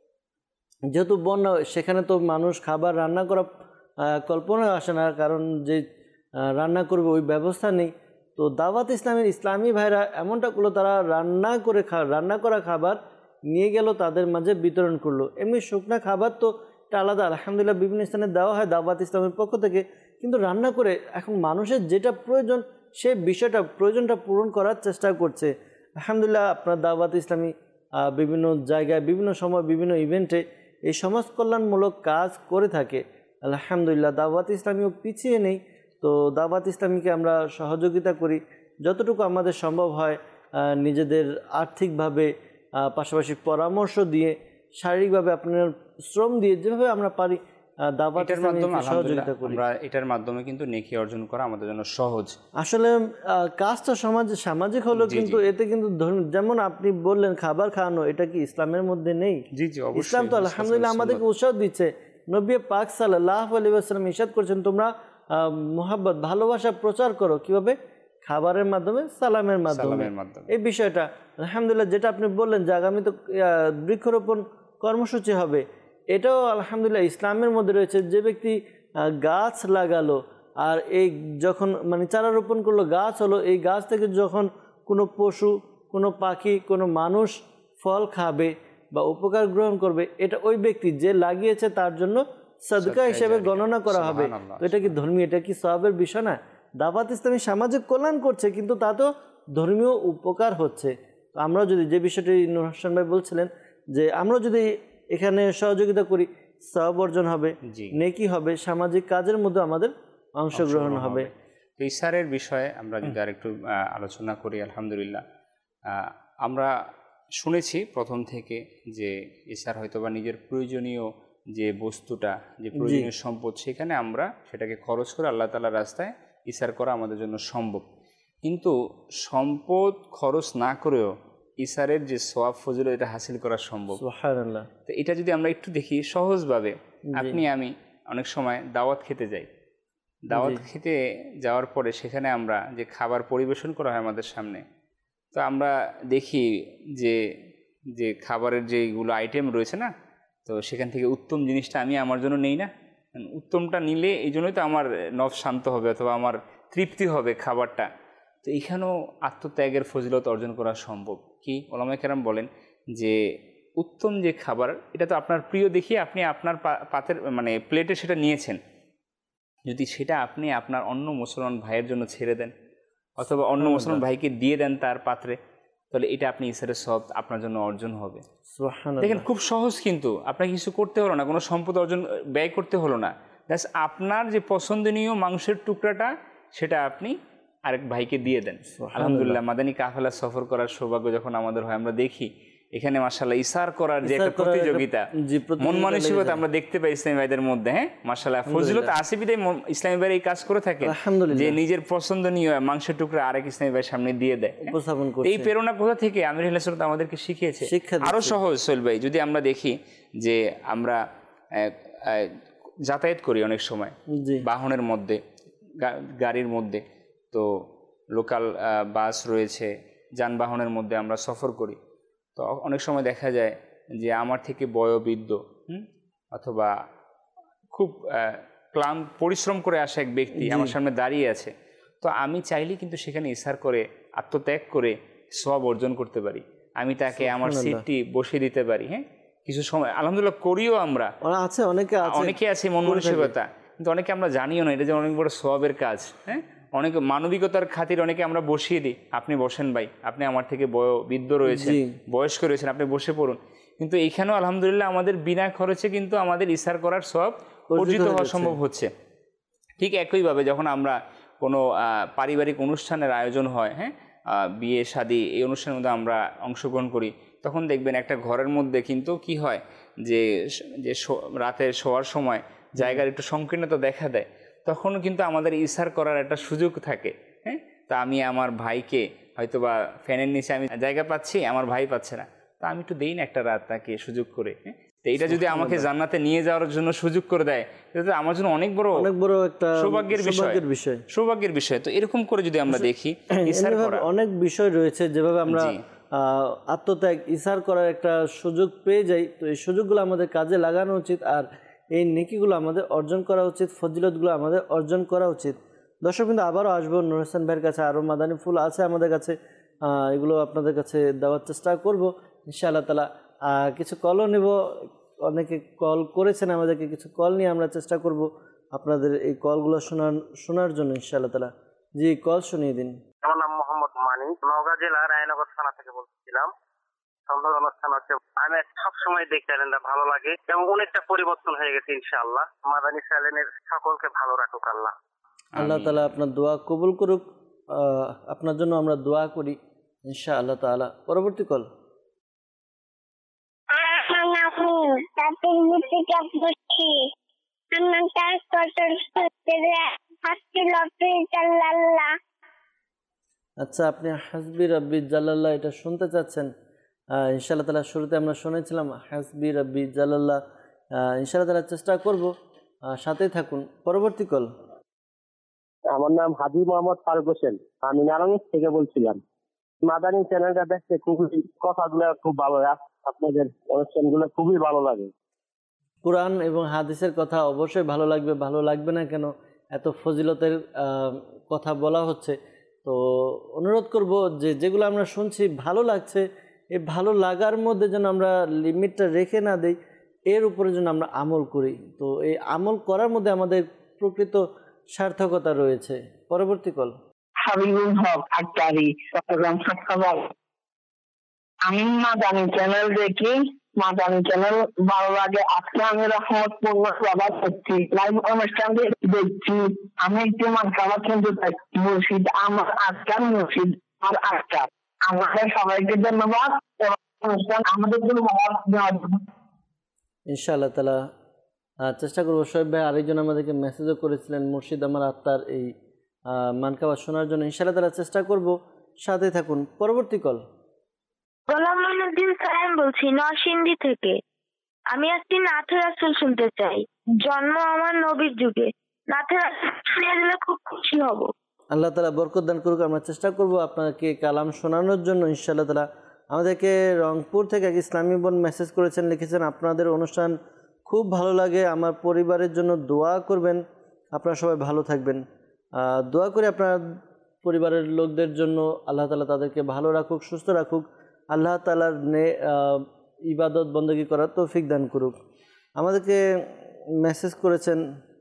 যেহেতু বন্যা সেখানে তো মানুষ খাবার রান্না করা কল্পনায় আসে না, কারণ যে রান্না করবে ওই ব্যবস্থা নেই। তো দাওয়াত ইসলামের ইসলামী ভাইরা এমনটা করলো, তারা রান্না করা খাবার নিয়ে গেল, তাদের মাঝে বিতরণ করলো। এমনি শুকনা খাবার তো এটা আলাদা, আলহামদুলিল্লাহ বিভিন্ন স্থানে দেওয়া হয় দাওয়াত ইসলামের পক্ষ থেকে, কিন্তু রান্না করে এখন মানুষের যেটা প্রয়োজন সেই প্রয়োজনটা পূরণ করার চেষ্টা করছে। আলহামদুলিল্লাহ আপনার দাওয়াত ইসলামী বিভিন্ন জায়গায় বিভিন্ন সময় বিভিন্ন ইভেন্টে এই সমাজ কল্যাণমূলক কাজ করে থাকে। আলহামদুলিল্লাহ দাওয়াত ইসলামীও পিছিয়ে নেই। তো দাওয়াত ইসলামীকে আমরা সহযোগিতা করি যতটুকু আমাদের সম্ভব হয়, নিজেদের আর্থিকভাবে, পাশাপাশি পরামর্শ দিয়ে, শারীরিকভাবে আপনার শ্রম দিয়ে, যেভাবে আমরা পারি দাওয়াত ইসলামীকে সহযোগিতা করি। আমরা এটার মাধ্যমে কিন্তু নেকি অর্জন করা আমাদের জন্য সহজ। আসলে কাজটা সামাজিক হলো, কিন্তু এতে কিন্তু যেমন আপনি বললেন খাবার খাওয়ানো, এটা কি ইসলামের মধ্যে নেই? জি জি, অবশ্যই। ইসলাম তো আলহামদুলিল্লাহ আমাদেরকে উৎসাহ দিচ্ছে। নবী পাক সাল্লাল্লাহু আলাইহি ওয়াসাল্লাম ইরশাদ করেছেন, তোমরা মোহাব্বত ভালোবাসা প্রচার করো কিভাবে? খাবারের মাধ্যমে, সালামের মাধ্যমে। এই বিষয়টা আলহামদুলিল্লাহ যেটা আপনি বললেন যে আগামী তো বৃক্ষরোপণ কর্মসূচি হবে, এটাও আলহামদুলিল্লাহ ইসলামের মধ্যে রয়েছে। যে ব্যক্তি গাছ লাগালো আর এই যখন মানে চারা রোপণ করলো, গাছ হলো, এই গাছ থেকে যখন কোনো পশু, কোনো পাখি, কোনো মানুষ ফল খাবে বা উপকার গ্রহণ করবে, এটা ওই ব্যক্তি যে লাগিয়েছে তার জন্য সাদকা হিসেবে গণনা করা হবে। তো এটা কি ধর্মীয়, এটা কি সওয়াবের বিষয় না? দাওয়াত ইসলামী সামাজিক কল্যাণ করছে, কিন্তু তা তো ধর্মীয় উপকার হচ্ছে। তো আমরা যদি, যে বিষয়টি নূর হোসেন ভাই বলছিলেন, যে আমরা যদি এখানে সহযোগিতা করি, সওয়াব অর্জন হবে, নেকি হবে, সামাজিক কাজের মধ্যে আমাদের অংশগ্রহণ হবে। ইসারের বিষয়ে আমরা যদি আরেকটু আলোচনা করি, আলহামদুলিল্লাহ আমরা শুনেছি প্রথম থেকে যে ইসার হয়তোবা নিজের প্রয়োজনীয় যে বস্তুটা, যে প্রয়োজনীয় সম্পদ, সেখানে আমরা সেটাকে খরচ করে আল্লাহ তাআলার রাস্তায় ইসার করা আমাদের জন্য সম্ভব। কিন্তু সম্পদ খরচ না করেও ইসারের যে সওয়াব ফজিলত এটা হাসিল করা সম্ভব। সুবহানাল্লাহ। তো এটা যদি আমরা একটু দেখি সহজভাবে, আপনি আমি অনেক সময় দাওয়াত খেতে যাই, দাওয়াত খেতে যাওয়ার পরে সেখানে আমরা যে খাবার পরিবেশন করা হয় আমাদের সামনে, তো আমরা দেখি যে যে খাবারের যেগুলো আইটেম রয়েছে না, তো সেখান থেকে উত্তম জিনিসটা আমি আমার জন্য নেই না, উত্তমটা নিলে এই জন্যই তো আমার নফস শান্ত হবে অথবা আমার তৃপ্তি হবে খাবারটা। তো এখানেও আত্মত্যাগের ফজিলত অর্জন করা সম্ভব। কি ওলামায়ে কেরাম বলেন যে উত্তম যে খাবার, এটা তো আপনার প্রিয় দেখিয়ে আপনি আপনার পাতের মানে প্লেটে সেটা নিয়েছেন, যদি সেটা আপনি আপনার অন্য মুসলমান ভাইয়ের জন্য ছেড়ে দেন অথবা অন্য মুসলমান ভাইকে দিয়ে দেন তার পাত্রে, তাহলে এটা আপনি ইসারের সওয়াব আপনার জন্য অর্জন হবে। দেখেন খুব সহজ, কিন্তু আপনাকে কিছু করতে হলো না, কোনো সম্পদ অর্জন ব্যয় করতে হলো না। ব্যাস আপনার যে পছন্দনীয় মাংসের টুকরাটা সেটা আপনি আরেক ভাইকে দিয়ে দেন। আলহামদুলিল্লাহ মাদানী কাফেলা সফর করার সৌভাগ্য যখন আমাদের হয়, আমরা দেখি এখানে মাশাআল্লাহ ইসার করার যে একটা প্রতিযোগিতা, মন মানসিকতা আমরা দেখতে পাই ইসলামী ভাইদের মধ্যে। হ্যাঁ মাশাআল্লাহ, ফজিলত আসিবিদাই ইসলামী ভাইরা এই কাজ করে থাকে যে নিজের পছন্দনীয় মাংসের টুকরা আরেক ইসলামী ভাইয়ের সামনে দিয়ে দেয়। এই প্রেরণা কোথা থেকে আমির হাসরত আমাদেরকে শিখিয়েছে? আরো সহজ সোহেল ভাই, যদি আমরা দেখি যে আমরা যাতায়াত করি অনেক সময় বাহনের মধ্যে, গাড়ির মধ্যে, তো লোকাল বাস রয়েছে, যানবাহনের মধ্যে আমরা সফর করি, তো অনেক সময় দেখা যায় যে আমার থেকে বয়োবৃদ্ধ অথবা খুব ক্লান্ত পরিশ্রম করে আসা এক ব্যক্তি আমার সামনে দাঁড়িয়ে আছে, তো আমি চাইলেই কিন্তু সেখানে ইসার করে আত্মত্যাগ করে সওয়াব অর্জন করতে পারি। আমি তাকে আমার সিটটি বসিয়ে দিতে পারি। হ্যাঁ, কিছু সময় আলহামদুলিল্লাহ করিও আমরা, অনেকে আছে মন মানসিকতা, কিন্তু অনেকে আমরা জানিও না এটা যে অনেক বড় সওয়াবের কাজ। হ্যাঁ, অনেক মানবিকতার খাতির অনেকে আমরা বসিয়ে দিই, আপনি বসেন ভাই, আপনি আমার থেকে বৃদ্ধ রয়েছেন, বয়স্ক রয়েছেন, আপনি বসে পড়ুন। কিন্তু এইখানেও আলহামদুলিল্লাহ আমাদের বিনা খরচে কিন্তু আমাদের ইসার করার সব অর্জিত হওয়া সম্ভব হচ্ছে। ঠিক একইভাবে যখন আমরা কোনো পারিবারিক অনুষ্ঠানের আয়োজন হয়, হ্যাঁ, বিয়ে শাদী, এই অনুষ্ঠানের মধ্যে আমরা অংশগ্রহণ করি, তখন দেখবেন একটা ঘরের মধ্যে কিন্তু কি হয় যে রাতে শোয়ার সময় জায়গার একটু সংকীর্ণতা দেখা দেয়, তখন কিন্তু আমাদের ইসার করার একটা সুযোগ থাকে। হ্যাঁ, তা আমি আমার ভাইকে হয়তো বা ফ্যানের নিচে আমি জায়গা পাচ্ছি, আমার ভাই পাচ্ছে না, তা আমি একটু দেই না একটা রাত তাকে সুযোগ করে। হ্যাঁ, তো এইটা যদি আমাকে জান্নাতে নিয়ে যাওয়ার জন্য সুযোগ করে দেয়, এটা আমার জন্য অনেক বড় একটা সৌভাগ্যের বিষয়। তো এরকম করে যদি আমরা দেখি, অনেক বিষয় রয়েছে যেভাবে আমরা আত্মত্যাগ ইসার করার একটা সুযোগ পেয়ে যাই। তো এই সুযোগগুলো আমাদের কাজে লাগানো উচিত, আর এই নেকিগুলো আমাদের অর্জন করা উচিত, ফজিলতগুলো আমাদের অর্জন করা উচিত। দর্শক কিন্তু আবারও আসবো নুর হোসেন ভাইয়ের কাছে, আরও মাদানী ফুল আছে আমাদের কাছে, এগুলো আপনাদের কাছে দেওয়ার চেষ্টা করব ইনশাআল্লাহ তাআলা। কিছু কলও নেব, অনেকে কল করেছেন আমাদেরকে, কিছু কল নিয়ে আমরা চেষ্টা করব আপনাদের এই কলগুলো শোনার জন্য ইনশাআল্লাহ তাআলা। জি, কল শুনিয়ে দিন। আমার নাম মোহাম্মদ মানি, নওগাঁ জেলা রায়নগর থানা থেকে বলছিলাম। সুন্দর অনুষ্ঠান হচ্ছে, আমি সবসময় দেখতে ভালো লাগে এবং অনেকটা পরিবর্তন হয়ে গেছে ইনশাআল্লাহ। মাদানী চ্যানেলের সকলকে ভালো রাখুক আল্লাহ। আল্লাহ তাআলা আপনার দোয়া কবুল করুক, আপনার জন্য আমরা দোয়া করি ইনশাআল্লাহ তাআলা। পরবর্তী কল। আচ্ছা, আপনি হাসবি রাব্বি জালাল্লাহ এটা শুনতে চাচ্ছেন ইনশাআল্লাহ তাআলা। শুরুতে আমরা শুনেছিলাম হাসবি রাব্বি জালাল্লাহ, ইনশাআল্লাহ তাআলা চেষ্টা করব, সাথেই থাকুন। পরবর্তী কল। আমার নাম হাজি মোহাম্মদ ফারুক হোসেন, আমি নারায়ণগঞ্জ থেকে বলছিলাম। মাদানী চ্যানেলটা দেখতে খুবই, কথাগুলো খুব ভালো, আপনাদের অনুষ্ঠানগুলো খুবই ভালো লাগে। কোরআন এবং হাদিসের কথা অবশ্যই ভালো লাগবে, ভালো লাগবে না কেন? এত ফজিলতের কথা বলা হচ্ছে, তো অনুরোধ করব যে যেগুলো আমরা শুনছি ভালো লাগছে, এই ভালো লাগার মধ্যে যেন আমরা লিমিটটা রেখে না দিই, এর উপরে যেন আমরা আমল করি। তো এই আমল করার মধ্যে আমাদের প্রকৃত সার্থকতা রয়েছে। পরবর্তী কল। হাবিবুল হক আক্তারি, চট্টগ্রাম সকাল। আমি মাদানী চ্যানেল দেখি, মাদানী চ্যানেল ভালো লাগে। আজকে আমি রহমতপূর্ণ সভা করছি, লাইভ অনুষ্ঠান দেখছি। আমি একটু মানকাবা কিনতে চাই, মুর্শিদ আমার আজকাল, মুর্শিদ আর আজকাল। আমাদের সবাইকে ধন্যবাদ, অনুষ্ঠান আমাদের জন্য ইনশাআল্লাহ তাআলা চেষ্টা করবো। শোয়েব ভাই আরেকজন আমাদেরকে মেসেজও করেছিলেন মুর্শিদ আমার আত্মার এই মানকাবা শোনার জন্য, ইনশাআল্লাহ তাআলা চেষ্টা করব, সাথে থাকুন। পরবর্তী কল। গোলাম মঈনুদ্দিন সালাম বলছি, নরসিংদী থেকে। আমি একটি নাথ রাসূল শুনতে চাই, জন্ম আমার নবীর যুগে। নাথ রাসূল শুনিয়ে দিলে খুব খুশি হব। আল্লাহ তাআলা বরকত দান করুক। আমরা চেষ্টা করব আপনাকে কালাম শোনানোর জন্য ইনশাআল্লাহ তাআলা। আমাদেরকে রংপুর থেকে এক ইসলামী বোন মেসেজ করেছেন, লিখেছেন আপনাদের অনুষ্ঠান খুব ভালো লাগে, আমার পরিবারের জন্য দোয়া করবেন, আপনারা সবাই ভালো থাকবেন। দোয়া করি আপনার পরিবারের লোকদের জন্য, আল্লাহ তাআলা তাদেরকে ভালো রাখুক, সুস্থ রাখুক, আল্লাহ তাআলার ইবাদত বন্দেগী করার তৌফিক দান করুক। আমাদেরকে মেসেজ করেছেন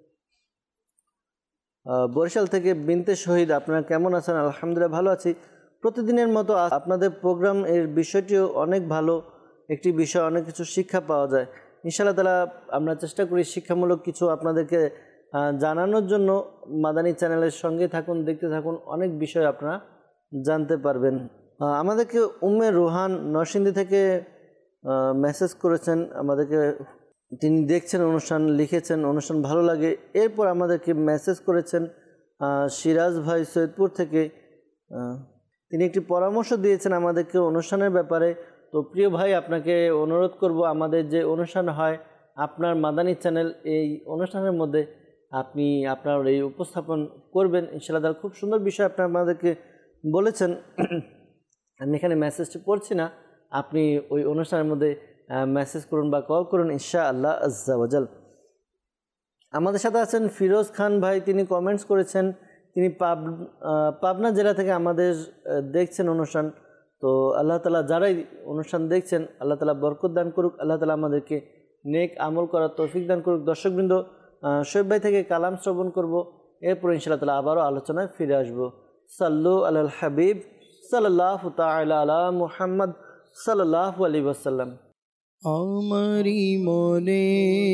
বরিশাল থেকে বিনতে শহীদ, আপনারা কেমন আছেন? আলহামদুলিল্লাহ ভালো আছি। প্রতিদিনের মতো আপনাদের প্রোগ্রাম এর বিষয়টিও অনেক ভালো একটি বিষয়, অনেক কিছু শিক্ষা পাওয়া যায় ইনশাআল্লাহ তাআলা। আমরা চেষ্টা করি শিক্ষামূলক কিছু আপনাদেরকে জানানোর জন্য। মাদানী চ্যানেলের সঙ্গে থাকুন, দেখতে থাকুন, অনেক বিষয় আপনারা জানতে পারবেন। আমাদেরকে উম্মে রোহান নরসিংদী থেকে মেসেজ করেছেন, আমাদেরকে তিনি দেখছেন অনুষ্ঠান, লিখেছেন অনুষ্ঠান ভালো লাগে। এরপর আমাদেরকে মেসেজ করেছেন সিরাজ ভাই সৈয়দপুর থেকে, তিনি একটি পরামর্শ দিয়েছেন আমাদেরকে অনুষ্ঠানের ব্যাপারে। তো প্রিয় ভাই, আপনাকে অনুরোধ করব, আমাদের যে অনুষ্ঠান হয় আপনার মাদানী চ্যানেল, এই অনুষ্ঠানের মধ্যে আপনি আপনার এই উপস্থাপন করবেন ইনশাআল্লাহ। খুব সুন্দর বিষয় আপনি আমাদেরকে বলেছেন, আমি এখানে মেসেজটি পড়ছি না, আপনি ওই অনুষ্ঠানের মধ্যে মেসেজ করুন বা কল করুন ইনশাআল্লাহ আজ্জা ওয়াজাল। আমাদের সাথে আছেন ফিরোজ খান ভাই, তিনি কমেন্টস করেছেন, তিনি পাবনা জেলা থেকে আমাদের দেখছেন অনুষ্ঠান। তো আল্লাহ তাআলা যারাই অনুষ্ঠান দেখছেন আল্লাহ তাআলা বরকত দান করুক, আল্লাহ তাআলা আমাদেরকে নেক আমল করার তৌফিক দান করুক। দর্শকবৃন্দ, শোয়েব ভাই থেকে কালাম শ্রবণ করব, এরপর ইনশাআল্লাহ তাআলা আবারও আলোচনায় ফিরে আসবো। সাল্লু আলাল হাবিব সাল্লাল্লাহু তাআলা আলা মুহাম্মদ সাল্লাল্লাহু আলাইহি ওয়াসাল্লাম। আমারি মনে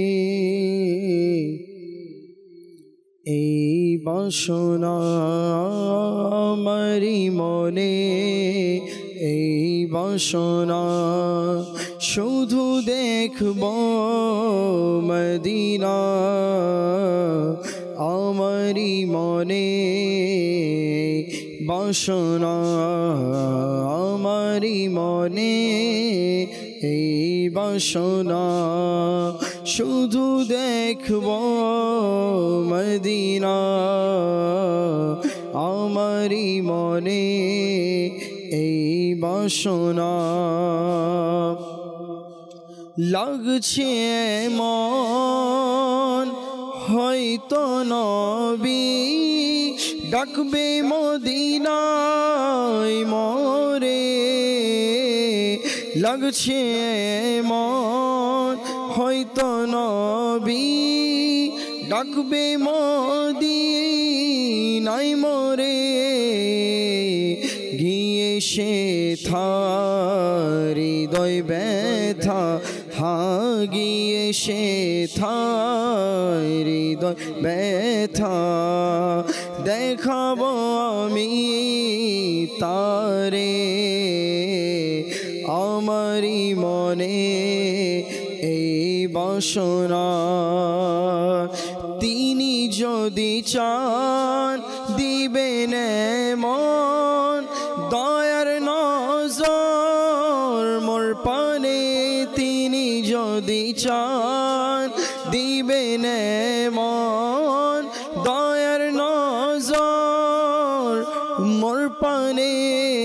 এই বাসনা, আমারি মনে এই বাসনা, শুধু দেখব মদিনা। আমারি মনে বাসনা, আমারি মনে এই বাসনা, শুধু দেখব মদিনা। আমারি মনে এই বাসনা, লাগছে মন হয়তো নবী ডাকবে মদিনায় মোরে। লাগছে মন হয়তো নবী ডাকবে মদিনায় মোরে। গিয়ে সে হৃদয় ব্যথা, গিয়ে সে হৃদয় ব্যথা, দেখাবো আমি তারে। আমারি মনে এই বাসনা, তিনি যদি চান দিবেন মন দয়ার নজর মোর পানে। তিনি যদি চান দিবেন মন দয়ার নজর মোর পানে।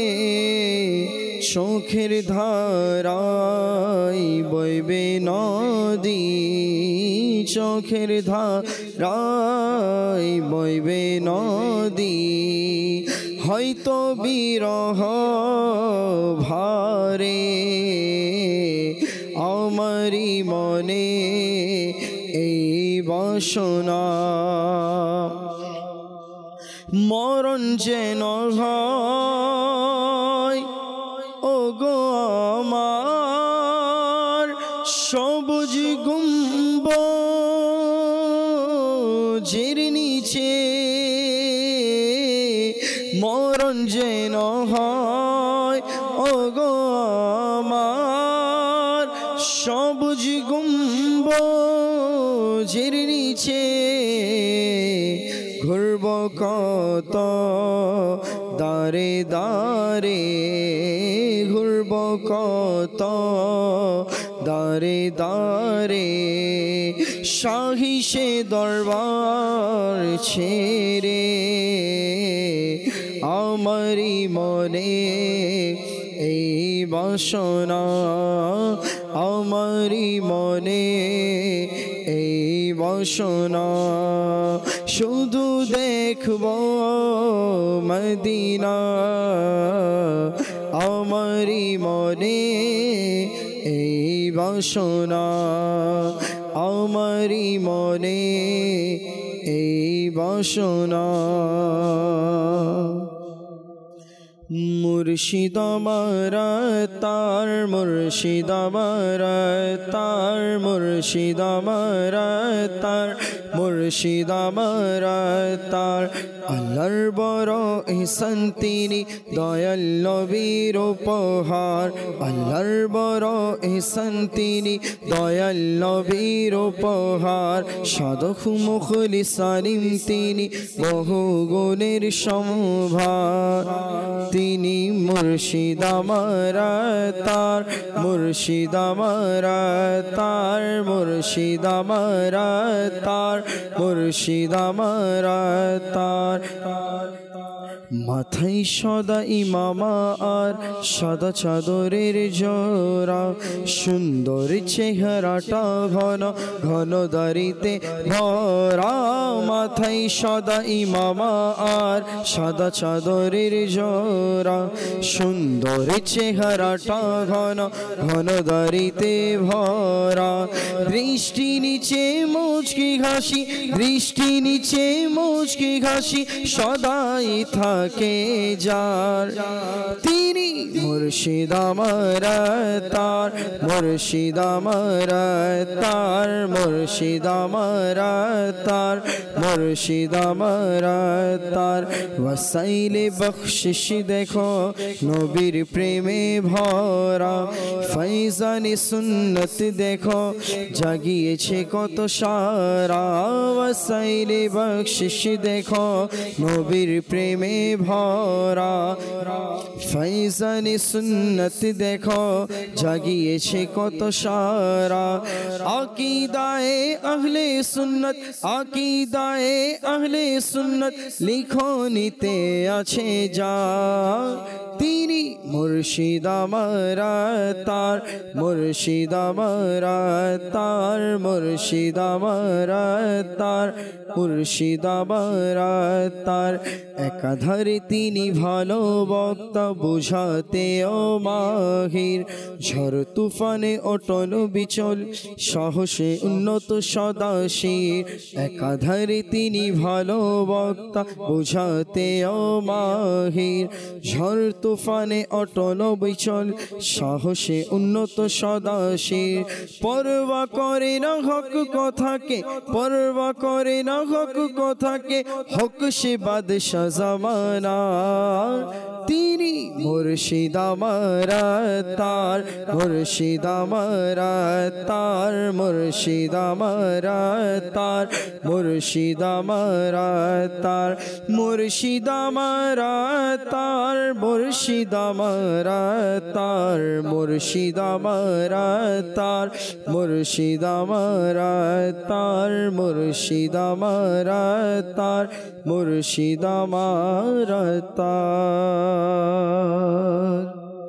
চোখের ধারায় বইবে নদী, চোখের ধারায় বইবে নদী, হয়তো বিরহ ভারে। আমারি মনে এই বাসনা, মরণ যেন হয় ওগো আমার সবুজ গম্বুজের নিচে। মরণ যেন হয় ওগো আমার সবুজ গম্বুজের নিচে। ঘুরব কত দারে দারে, ঘুরব কত দারে দারে, শাহী সে দরবার ছেড়ে। আমারি মনে এই বাসনা, আমারি মনে এই বাসনা, শুধু দেখব মদিনা। আমারি মনে এই বাসনা, আমারি মনে এই বাসনা। মুর্শিদ আমার তার, মুর্শিদ আমার তার, মুর্শিদ আমার তার, মুর্শিদ আমার তার। আল্লাহর বড় ইহসান তিনি, দয়াল নবীর উপহার। আল্লাহর বড় ইহসান তিনি, দয়াল নবীর উপহার। সাধক মুখলিস সালিম তিনি, বহু গুণের সম্ভার। তিনি মুর্শিদ আমার তার, মুর্শিদ আমার তার, মুর্শিদ আমার তার, মুর্শিদ আমার তার। মাথায় সদা ইমামা আর সাদা চাদরের জোড়া, সুন্দর চেহারাটা ঘন ঘন দাড়িতে ভরা। মাথায় সদা ইমামা আর সাদা চাদরের জোড়া, সুন্দর চেহারাটা ঘন ঘন দাড়িতে ভরা। দৃষ্টি নিচে মুচকি হাসি, দৃষ্টি নিচে মুচকি হাসি সদাই থাকে যার, তিনি মুর্শিদ আমার তার, মুর্শিদ আমার তার, মুর্শিদ আমার তার, মুর্শিদ আমার তার। ওয়াসাইলে বখশিশ দেখো নবীর প্রেমে ভরা, ফৈজানে সুন্নত দেখো জাগিয়েছে কত সারা। ওয়াসাইলে বখশিশ দেখো নবীর প্রেমে ভরা, ফৈজানে সুন্নত দেখো জাগিয়েছে কত সারা। আকিদায়ে আহলে সুন্নত, আকিদায়ে আহলে সুন্নত লিখনিতে আছে যা, তিনি মুর্শিদ আমার তার, মুর্শিদ আমার তার, মুর্শিদ আমার তার, মুর্শিদ আমার তার। একাধারে তিনি ভালো বক্তা, বুঝাতে ও মাহির, ঝড় তুফানে অটল বিচল, সাহসে উন্নত সদাশির। একাধারে তিনি ভালো বক্তা, বুঝাতে ও মাহির, ঝড় তুফানে অটল বিচল, সাহসে উন্নত সদাশির। পরোয়া করে না হক কথাকে, পরোয়া করে না হক কথাকে, হক সে বাদশা জামানা, তিনি মুর্শিদ আমার তার, মুর্শিদ আমার তার, মুর্শিদ আমার তার, মুর্শিদ আমার তার, মুর্শিদ আমার তার, মুর্শিদ আমার তার, মুর্শিদ আমার তার, মুর্শিদ আমার তার, মুর্শিদ আমার তার, মুর্শিদ আমার তার।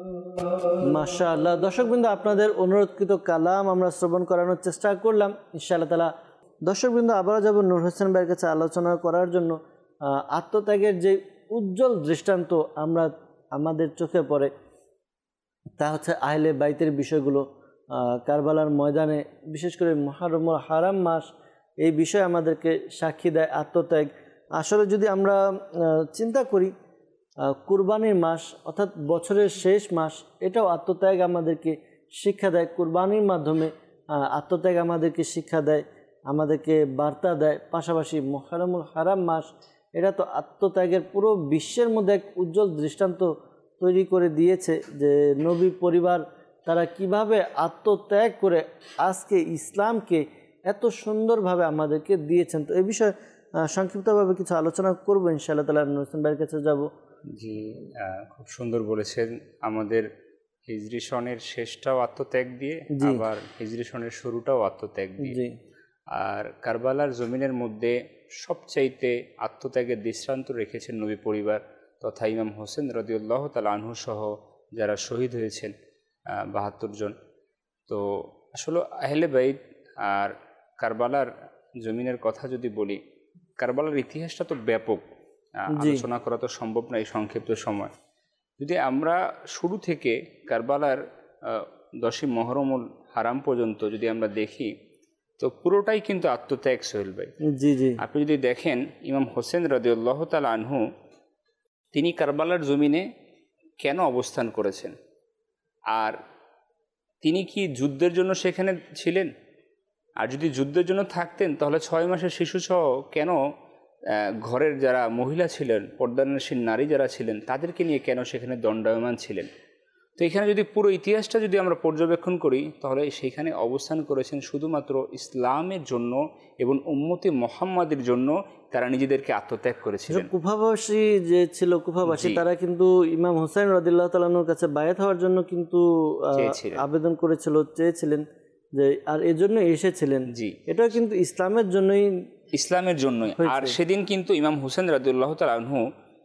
মাশাআল্লাহ। দর্শকবৃন্দ, আপনাদের অনুরোধকৃত কালাম আমরা শ্রবণ করানোর চেষ্টা করলাম। ইনশাআল্লাহ তাআলা দর্শকবৃন্দ আবারও যাব নূর হোসেন ভাইয়ের কাছে আলোচনা করার জন্য। আত্মত্যাগের যে উজ্জ্বল দৃষ্টান্ত আমরা আমাদের চোখে পড়ে তা হচ্ছে আহলে বাইতের বিষয়গুলো। কারবালার ময়দানে বিশেষ করে মুহররমুল হারাম মাস এই বিষয়ে আমাদেরকে সাক্ষী দেয় আত্মত্যাগ। আসলে যদি আমরা চিন্তা করি, কুরবানির মাস অর্থাৎ বছরের শেষ মাস, এটাও আত্মত্যাগ আমাদেরকে শিক্ষা দেয়। কুরবানির মাধ্যমে আত্মত্যাগ আমাদেরকে শিক্ষা দেয়, আমাদেরকে বার্তা দেয়। পাশাপাশি মুহররমুল হারাম মাস, এটা তো আত্মত্যাগের পুরো বিশ্বের মধ্যে এক উজ্জ্বল দৃষ্টান্ত তৈরি করে দিয়েছে যে নবী পরিবার তারা কিভাবে আত্মত্যাগ করে আজকে ইসলামকে এত সুন্দরভাবে আমাদেরকে দিয়েছেন। তো এই বিষয়ে সংক্ষিপ্তভাবে কিছু আলোচনা করবো ইনশাআল্লাহ তাআলা। নূর হোসেন ভাইয়ের কাছে যাব। জি, খুব সুন্দর বলেছেন। আমাদের হিজরি সনের শেষটাও আত্মত্যাগ দিয়ে, আবার হিজরি সনের শুরুটাও আত্মত্যাগ দিয়ে। আর কারবালার জমিনের মধ্যে সবচাইতে আত্মত্যাগের দৃষ্টান্ত রেখেছেন নবী পরিবার তথা ইমাম হোসেন রাদিয়াল্লাহু তাআলা আনহু সহ যারা শহীদ হয়েছেন ৭২ জন। তো আসলে আহলে বাইত আর কারবালার জমিনের কথা যদি বলি, কারবালার ইতিহাসটা তো ব্যাপক, আলোচনা করা তো সম্ভব না এই সংক্ষিপ্ত সময়। যদি আমরা শুরু থেকে কারবালার 10ই মুহররমুল হারাম পর্যন্ত যদি আমরা দেখি, তো পুরোটাই কিন্তু আত্মত্যাগ সোহেল ভাই। জি জি, আপনি যদি দেখেন ইমাম হোসেন রাদিয়াল্লাহু তাআলা আনহু তিনি কারবালার জমিনে কেন অবস্থান করেছেন, আর তিনি কি যুদ্ধের জন্য সেখানে ছিলেন? আর যদি যুদ্ধের জন্য থাকতেন তাহলে 6 মাসের শিশুসহ কেন ঘরের যারা মহিলা ছিলেন, পর্দানশীল নারী যারা ছিলেন, তাদেরকে নিয়ে কেন সেখানে দণ্ডায়মান ছিলেন? তো এখানে যদি পুরো ইতিহাসটা যদি আমরা পর্যবেক্ষণ করি, তাহলে সেখানে অবস্থান করেছেন শুধুমাত্র ইসলামের জন্য এবং উম্মতে মুহাম্মাদের জন্য তারা নিজেদেরকে আত্মত্যাগ করেছিলেন। কুফাবাসী যে ছিল, কুফাবাসী তারা কিন্তু ইমাম হোসেন রাদিয়াল্লাহু তাআলা আনহুর কাছে বায়াত হওয়ার জন্য কিন্তু আবেদন করেছিল, চেয়েছিলেন যে, আর এর জন্য এসেছিলেন। জি, এটা কিন্তু ইসলামের জন্যই, ইসলামের জন্যই। আর সেদিন কিন্তু ইমাম হোসেন রাদিয়াল্লাহু তাআলা আনহু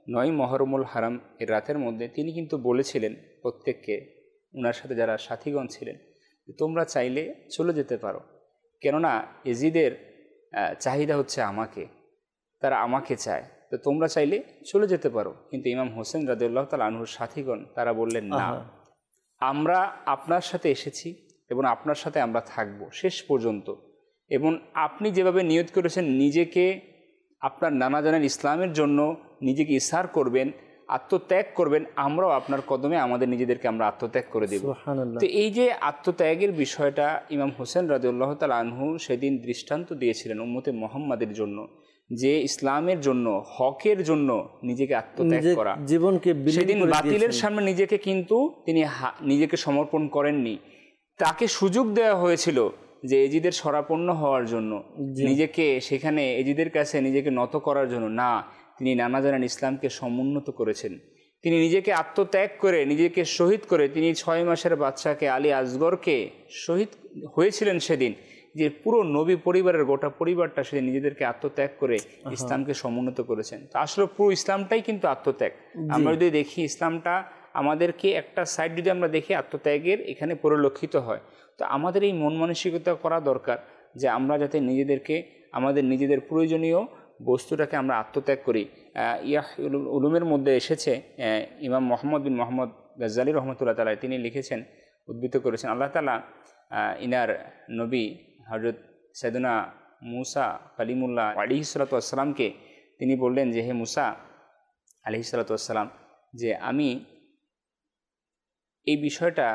9 মহরমুল হারাম এর রাতের মধ্যে তিনি কিন্তু বলেছিলেন প্রত্যেককে, ওনার সাথে যারা সাথীগণ ছিলেন, তোমরা চাইলে চলে যেতে পারো, কেননা এজিদের চাহিদা হচ্ছে আমাকে, তারা আমাকে চায়, তো তোমরা চাইলে চলে যেতে পারো। কিন্তু ইমাম হোসেন রাদিয়াল্লাহু তাআলা আনহুর সাথীগণ তারা বললেন, না, আমরা আপনার সাথে এসেছি এবং আপনার সাথে আমরা থাকব শেষ পর্যন্ত, এবং আপনি যেভাবে নিয়ত করেছেন নিজেকে আপনার নানা জানের ইসলামের জন্য নিজেকে ইসার করবেন, আত্মত্যাগ করবেন, আমরাও আপনার কদমে আমাদের নিজেদেরকে আমরা আত্মত্যাগ করে দেব। তো এই যে আত্মত্যাগের বিষয়টা ইমাম হোসেন রাদিয়াল্লাহু তাআলা আনহু সেদিন দৃষ্টান্ত দিয়েছিলেন উম্মতে মুহাম্মাদের জন্য, যে ইসলামের জন্য, হকের জন্য নিজেকে আত্মত্যাগ করা, জীবনকে সেদিন বাতিলের সামনে নিজেকে কিন্তু তিনি নিজেকে সমর্পণ করেননি। তাকে সুযোগ দেওয়া হয়েছিল যে এজিদের শরাপন্ন হওয়ার জন্য, নিজেকে সেখানে এজিদের কাছে নিজেকে নত করার জন্য, না, তিনি নানা জানান ইসলামকে সমুন্নত করেছেন। তিনি নিজেকে আত্মত্যাগ করে, নিজেকে শহীদ করে, তিনি 6 মাসের বাচ্চাকে আলী আসগরকে শহীদ হয়েছিলেন সেদিন, যে পুরো নবী পরিবারের গোটা পরিবারটা সেদিন নিজেদেরকে আত্মত্যাগ করে ইসলামকে সমুন্নত করেছেন। তো আসলে পুরো ইসলামটাই কিন্তু আত্মত্যাগ। আমরা যদি দেখি ইসলামটা আমাদেরকে একটা সাইড যদি আমরা দেখি আত্মত্যাগের এখানে পরিলক্ষিত হয়, তো আমাদের এই মন মানসিকতা করা দরকার যে আমরা যাতে নিজেদেরকে, আমাদের নিজেদের প্রয়োজনীয় বস্তুটাকে আমরা আত্মত্যাগ করি। উলুমের মধ্যে এসেছে, ইমাম মোহাম্মদ বিন মোহাম্মদ গাজ্জালি রহমতুল্লাহ তাআলা তিনি লিখেছেন, উদ্ধৃত করেছেন, আল্লাহ তাআলা ইনার নবী হযরত সাইয়েদনা মুসা কালিমুল্লাহ আলাইহিস সালাতু ওয়াস সালামকে তিনি বললেন যে, হে মুসা আলাইহিস সালাতু ওয়াস সালাম, যে আমি এই বিষয়টা,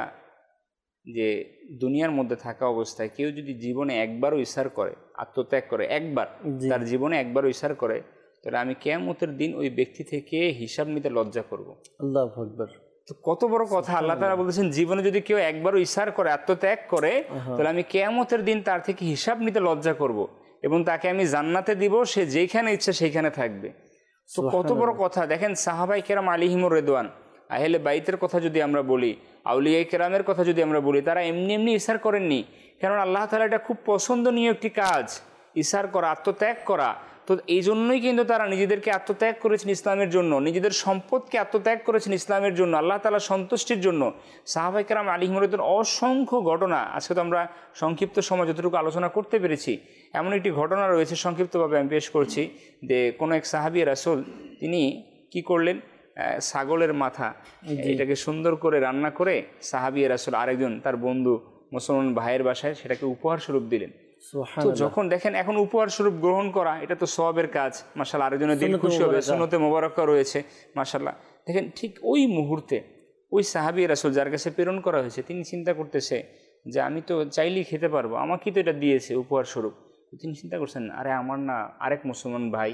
যে দুনিয়ার মধ্যে থাকা অবস্থায় কেউ যদি জীবনে একবারও ইসার করে, আত্মত্যাগ করে, একবার তার জীবনে একবারও ইসার করে, তাহলে আমি কিয়ামতের দিন ওই ব্যক্তি থেকে হিসাব নিতে লজ্জা করব। আল্লাহু আকবার। তো কত বড় কথা! আল্লাহ তাআলা বলেছেন জীবনে যদি কেউ একবারও ইসার করে, আত্মত্যাগ করে, তাহলে আমি কিয়ামতের দিন তার থেকে হিসাব নিতে লজ্জা করব এবং তাকে আমি জান্নাতে দিব, সে যেখানে ইচ্ছা সেইখানে থাকবে। তো কত বড় কথা! দেখেন সাহাবায়ে কেরাম আলাইহিমুর রিদওয়ান, আহলে বাইতের কথা যদি আমরা বলি, আউলিয়া কেরামের কথা যদি আমরা বলি, তারা এমনি এমনি ইসার করেননি, কারণ আল্লাহ তাআলা এটা খুব পছন্দনীয় একটি কাজ, ইসার করা, আত্মত্যাগ করা। তো এই জন্যই কিন্তু তারা নিজেদেরকে আত্মত্যাগ করেছেন ইসলামের জন্য, নিজেদের সম্পদকে আত্মত্যাগ করেছেন ইসলামের জন্য, আল্লাহ তাআলা সন্তুষ্টির জন্য। সাহাবায়ে কেরাম আলাইহিমুর রিদওয়ান অসংখ্য ঘটনা, আজকে তো আমরা সংক্ষিপ্ত সময় যতটুকু আলোচনা করতে পেরেছি, এমন একটি ঘটনা রয়েছে, সংক্ষিপ্তভাবে আমি পেশ করছি, যে কোনো এক সাহাবী রাসূল তিনি কি করলেন, ছাগলের মাথা এটাকে সুন্দর করে রান্না করে সাহাবী রাসূল আরেকজন তার বন্ধু মুসলমান ভাইয়ের বাসায় সেটাকে উপহার স্বরূপ দিলেন। তো যখন দেখেন এখন উপহার স্বরূপ গ্রহণ করা এটা তো সওয়াবের কাজ, মাশাআল্লাহ, আরেকজনের দিল খুশি হবে, সুন্নতে মোবারকা রয়েছে, মাশাআল্লাহ। দেখেন ঠিক ওই মুহূর্তে ওই সাহাবী রাসূল যার কাছে প্রেরণ করা হয়েছে তিনি চিন্তা করতেছে যে আমি তো চাইলেই খেতে পারবো, আমাকেই তো এটা দিয়েছে উপহার স্বরূপ। তিনি চিন্তা করছেন, আরে আমার না আরেক মুসলমান ভাই,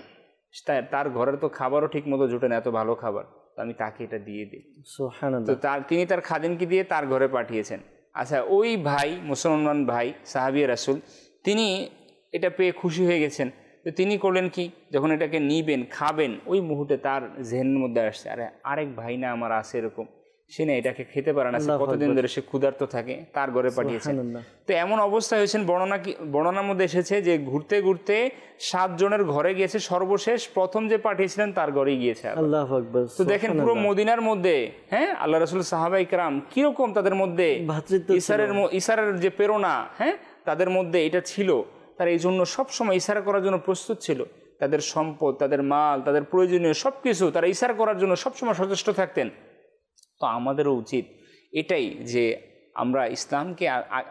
তার ঘরের তো খাবারও ঠিক মতো জুটে না, এত ভালো খাবার, তো আমি তাকে এটা দিয়ে দিই। তো তিনি তার খাদিমকে দিয়ে তার ঘরে পাঠিয়েছেন। আচ্ছা, ওই ভাই, মুসলমান ভাই সাহাবী রাসূল, তিনি এটা পেয়ে খুশি হয়ে গেছেন। তো তিনি করলেন কি, যখন এটাকে নিবেন, খাবেন, ওই মুহূর্তে তার জেহেনের মধ্যে আসছে, আরে আরেক ভাই না আমার আছে এরকম, সে না এটাকে খেতে পারে না, কতদিন ধরে সে ক্ষুধার্ত থাকে, তার ঘরে পাঠিয়েছেন। তো এমন অবস্থা হয়েছেন, বর্ণনার মধ্যে এসেছে যে ঘুরতে ঘুরতে 7 জনের ঘরে গিয়েছে, সর্বশেষ প্রথম যে পাঠিয়েছিলেন তার ঘরেই গিয়েছে। আল্লাহু আকবার। তো দেখেন পুরো মদিনার মধ্যে, হ্যাঁ, আল্লাহ রাসূল সাহাবায়ে কেরাম কিরকম তাদের মধ্যে ইসারের যে প্রেরণা, হ্যাঁ, তাদের মধ্যে এটা ছিল। তারা এই জন্য সবসময় ইশারা করার জন্য প্রস্তুত ছিল, তাদের সম্পদ, তাদের মাল, তাদের প্রয়োজনীয় সব কিছু তারা ইশারা করার জন্য সবসময় সচেষ্ট থাকতেন। তো আমাদেরও উচিত এটাই যে আমরা ইসলামকে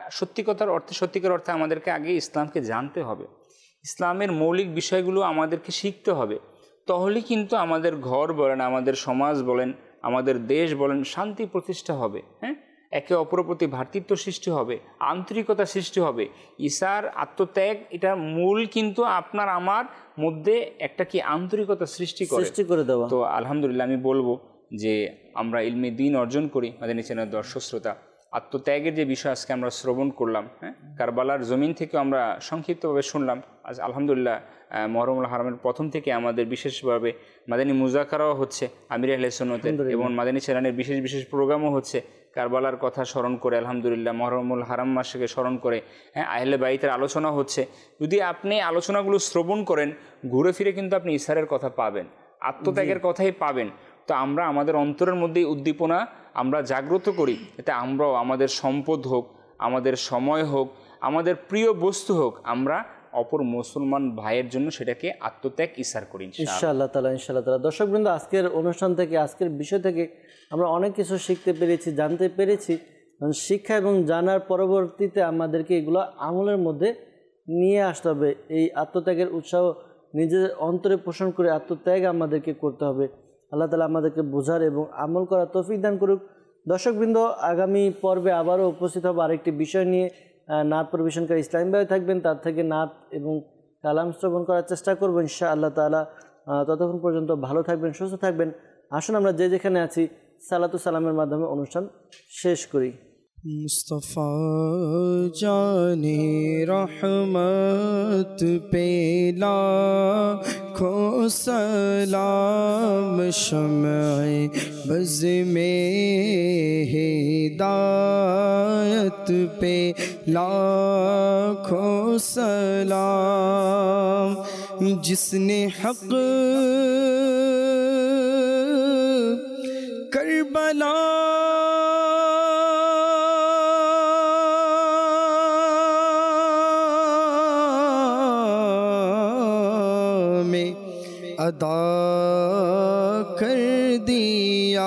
সত্যিকার অর্থে আমাদেরকে আগে ইসলামকে জানতে হবে, ইসলামের মৌলিক বিষয়গুলো আমাদেরকে শিখতে হবে, তাহলে কিন্তু আমাদের ঘর বলেন, আমাদের সমাজ বলেন, আমাদের দেশ বলেন, শান্তি প্রতিষ্ঠা হবে, হ্যাঁ, একে অপরের প্রতি ভ্রাতৃত্ব সৃষ্টি হবে, আন্তরিকতা সৃষ্টি হবে। ইসার আত্মত্যাগ এটা মূল কিন্তু আপনার আমার মধ্যে একটা কি আন্তরিকতা সৃষ্টি করে দেওয়া। তো আলহামদুলিল্লাহ আমি বলবো যে আমরা ইলমে দ্বীন অর্জন করি। আমাদের নিচে দর্শক শ্রোতা, আত্মত্যাগের যে বিষয় আজকে আমরা শ্রবণ করলাম, হ্যাঁ, কারবালার জমিন থেকে আমরা সংক্ষিপ্তভাবে শুনলাম। আজ আলহামদুলিল্লাহ মুহররমুল হারামের প্রথম থেকে আমাদের বিশেষভাবে মাদানী মুযাকারাও হচ্ছে আমির আহলে সুন্নাতের, এবং মাদানী চ্যানেলের বিশেষ প্রোগ্রামও হচ্ছে কারবালার কথা স্মরণ করে, আলহামদুলিল্লাহ মুহররমুল হারাম মাসকে স্মরণ করে, হ্যাঁ, আহলে বাইতের আলোচনা হচ্ছে। যদি আপনি আলোচনাগুলো শ্রবণ করেন, ঘুরে ফিরে কিন্তু আপনি ইসারের কথা পাবেন। আত্মত্যাগের কথাই পাবেন। তো আমরা আমাদের অন্তরের মধ্যে উদ্দীপনা আমরা জাগ্রত করি, এতে আমরাও আমাদের সম্পদ হোক, আমাদের সময় হোক, আমাদের প্রিয় বস্তু হোক, আমরা অপর মুসলমান ভাইয়ের জন্য সেটাকে আত্মত্যাগ ইসার করি ইনশাআল্লাহ তাআলা। ইনশাআল্লাহ তাআলা। দর্শকবৃন্দ, আজকের অনুষ্ঠান থেকে, আজকের বিষয় থেকে আমরা অনেক কিছু শিখতে পেরেছি, জানতে পেরেছি। শিক্ষা এবং জানার পরবর্তীতে আমাদেরকে এগুলো আমলের মধ্যে নিয়ে আসতে হবে। এই আত্মত্যাগের উৎসাহ নিজের অন্তরে পোষণ করে আত্মত্যাগ আমাদেরকে করতে হবে। আল্লাহ তাআলা আমাদেরকে বোঝার এবং আমল করার তৌফিক দান করুক। দর্শকবৃন্দ, আগামী পর্বে আবারও উপস্থিত হব আরেকটি বিষয় নিয়ে। নাত পরিবেশনকারী ইসলামী ভাই থাকবেন, তার থেকে নাত এবং কালাম শ্রবণ করার চেষ্টা করবো ইনশাআল্লাহ তাআলা। ততক্ষণ পর্যন্ত ভালো থাকবেন, সুস্থ থাকবেন। আসুন আমরা যে যেখানে আছি সালাতু সালামের মাধ্যমে অনুষ্ঠান শেষ করি। मुस्तफ़ा जाने रहमत पे लाखों सलाम, शम्ए बज़ में हिदायत पे लाखों सलाम, जिसने हक़ करबला अदा कर दिया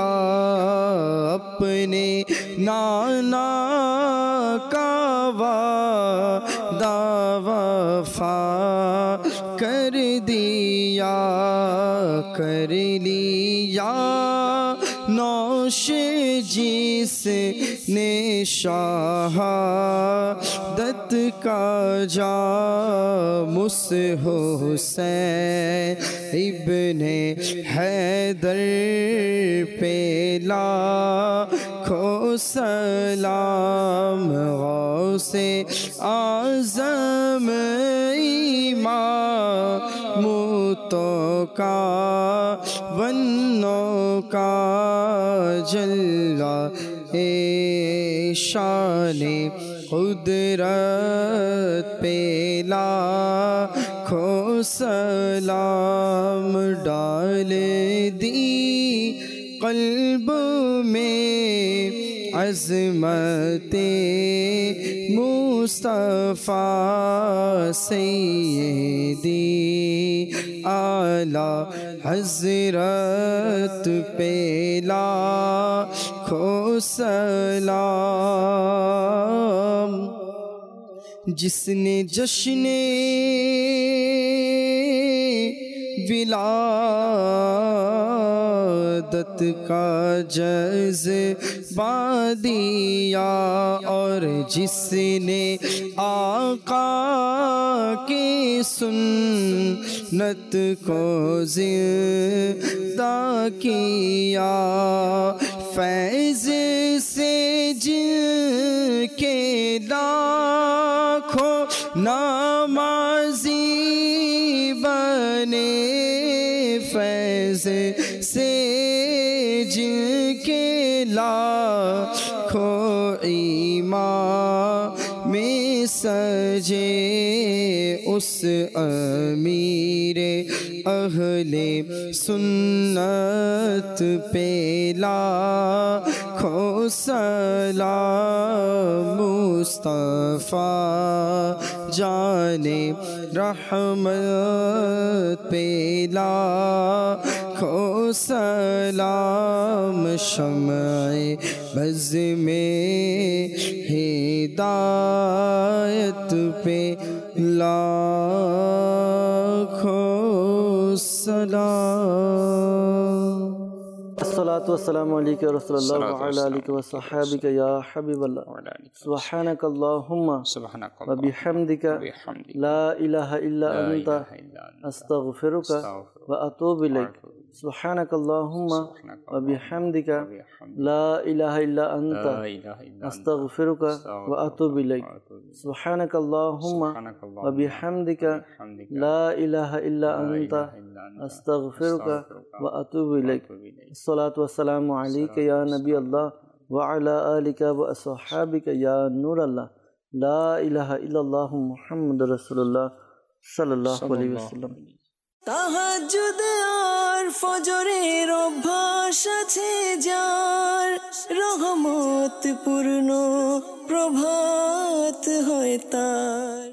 अपने नाना का वादा वफा कर दिया, कर लिया नौश जिसने शहादत का जामुस हुसैन इब्ने हैदर पे लाखों सलाम, गौसे आज़म इमामों का वन्नों का जल्ला ए शाने कुदरत पे लाखों सलाम, डाल दी क़ल्ब में अज़मते मुस्तफ़ा सैयदी आला हज़रत पे लाखों सलाम, जिसने जश्ने विलादत का जज़्बा दिया, और जिसने आका की सुन्नत को ज़िंदा किया, फैज़ से जिनके लाखों नामाज़ी बने, फैज़ से जिनके लाखों ईमान में सजे, उस अमीरे अहले सुन्नत पे लाखों सलाम, मुस्तफ़ा जाने रहमत पे लाखों सलाम, शम्ए बज़ में हिदायत पे लाखों सलाम। अस्सलातु वस्सलामु अलैका या रसूलल्लाह व अला आलिका व सहाबिका या हबीबल्लाह, सुब्हानकल्लाहुम्मा व बिहम्दिका ला इलाहा इल्ला अंता अस्तगफिरुका व अतूबु इलैक, सुब्हानकल्लाहुम्मा व बिहम्दिका ला इलाहा इल्ला अंता अस्तगफिरुका व अतूबु इलैक, सुब्हानकल्लाहुम्मा व बिहम्दिका ला इलाहा इल्ला अंता अस्तगफिरुका व अतूबु इलैक। अस्सलातु वस्सलामु अलैका या नबी अल्लाह व अला आलिका व अस्हाबिका या नूर अल्लाह, ला इलाहा इल्लल्लाहु मुहम्मदुर रसूलुल्लाह सल्लल्लाहु अलैहि वसल्लम। তাহাজ্জুদ আর ফজরের অভ্যাস আছে যার, রহমত পূর্ণ প্রভাত হয় তার।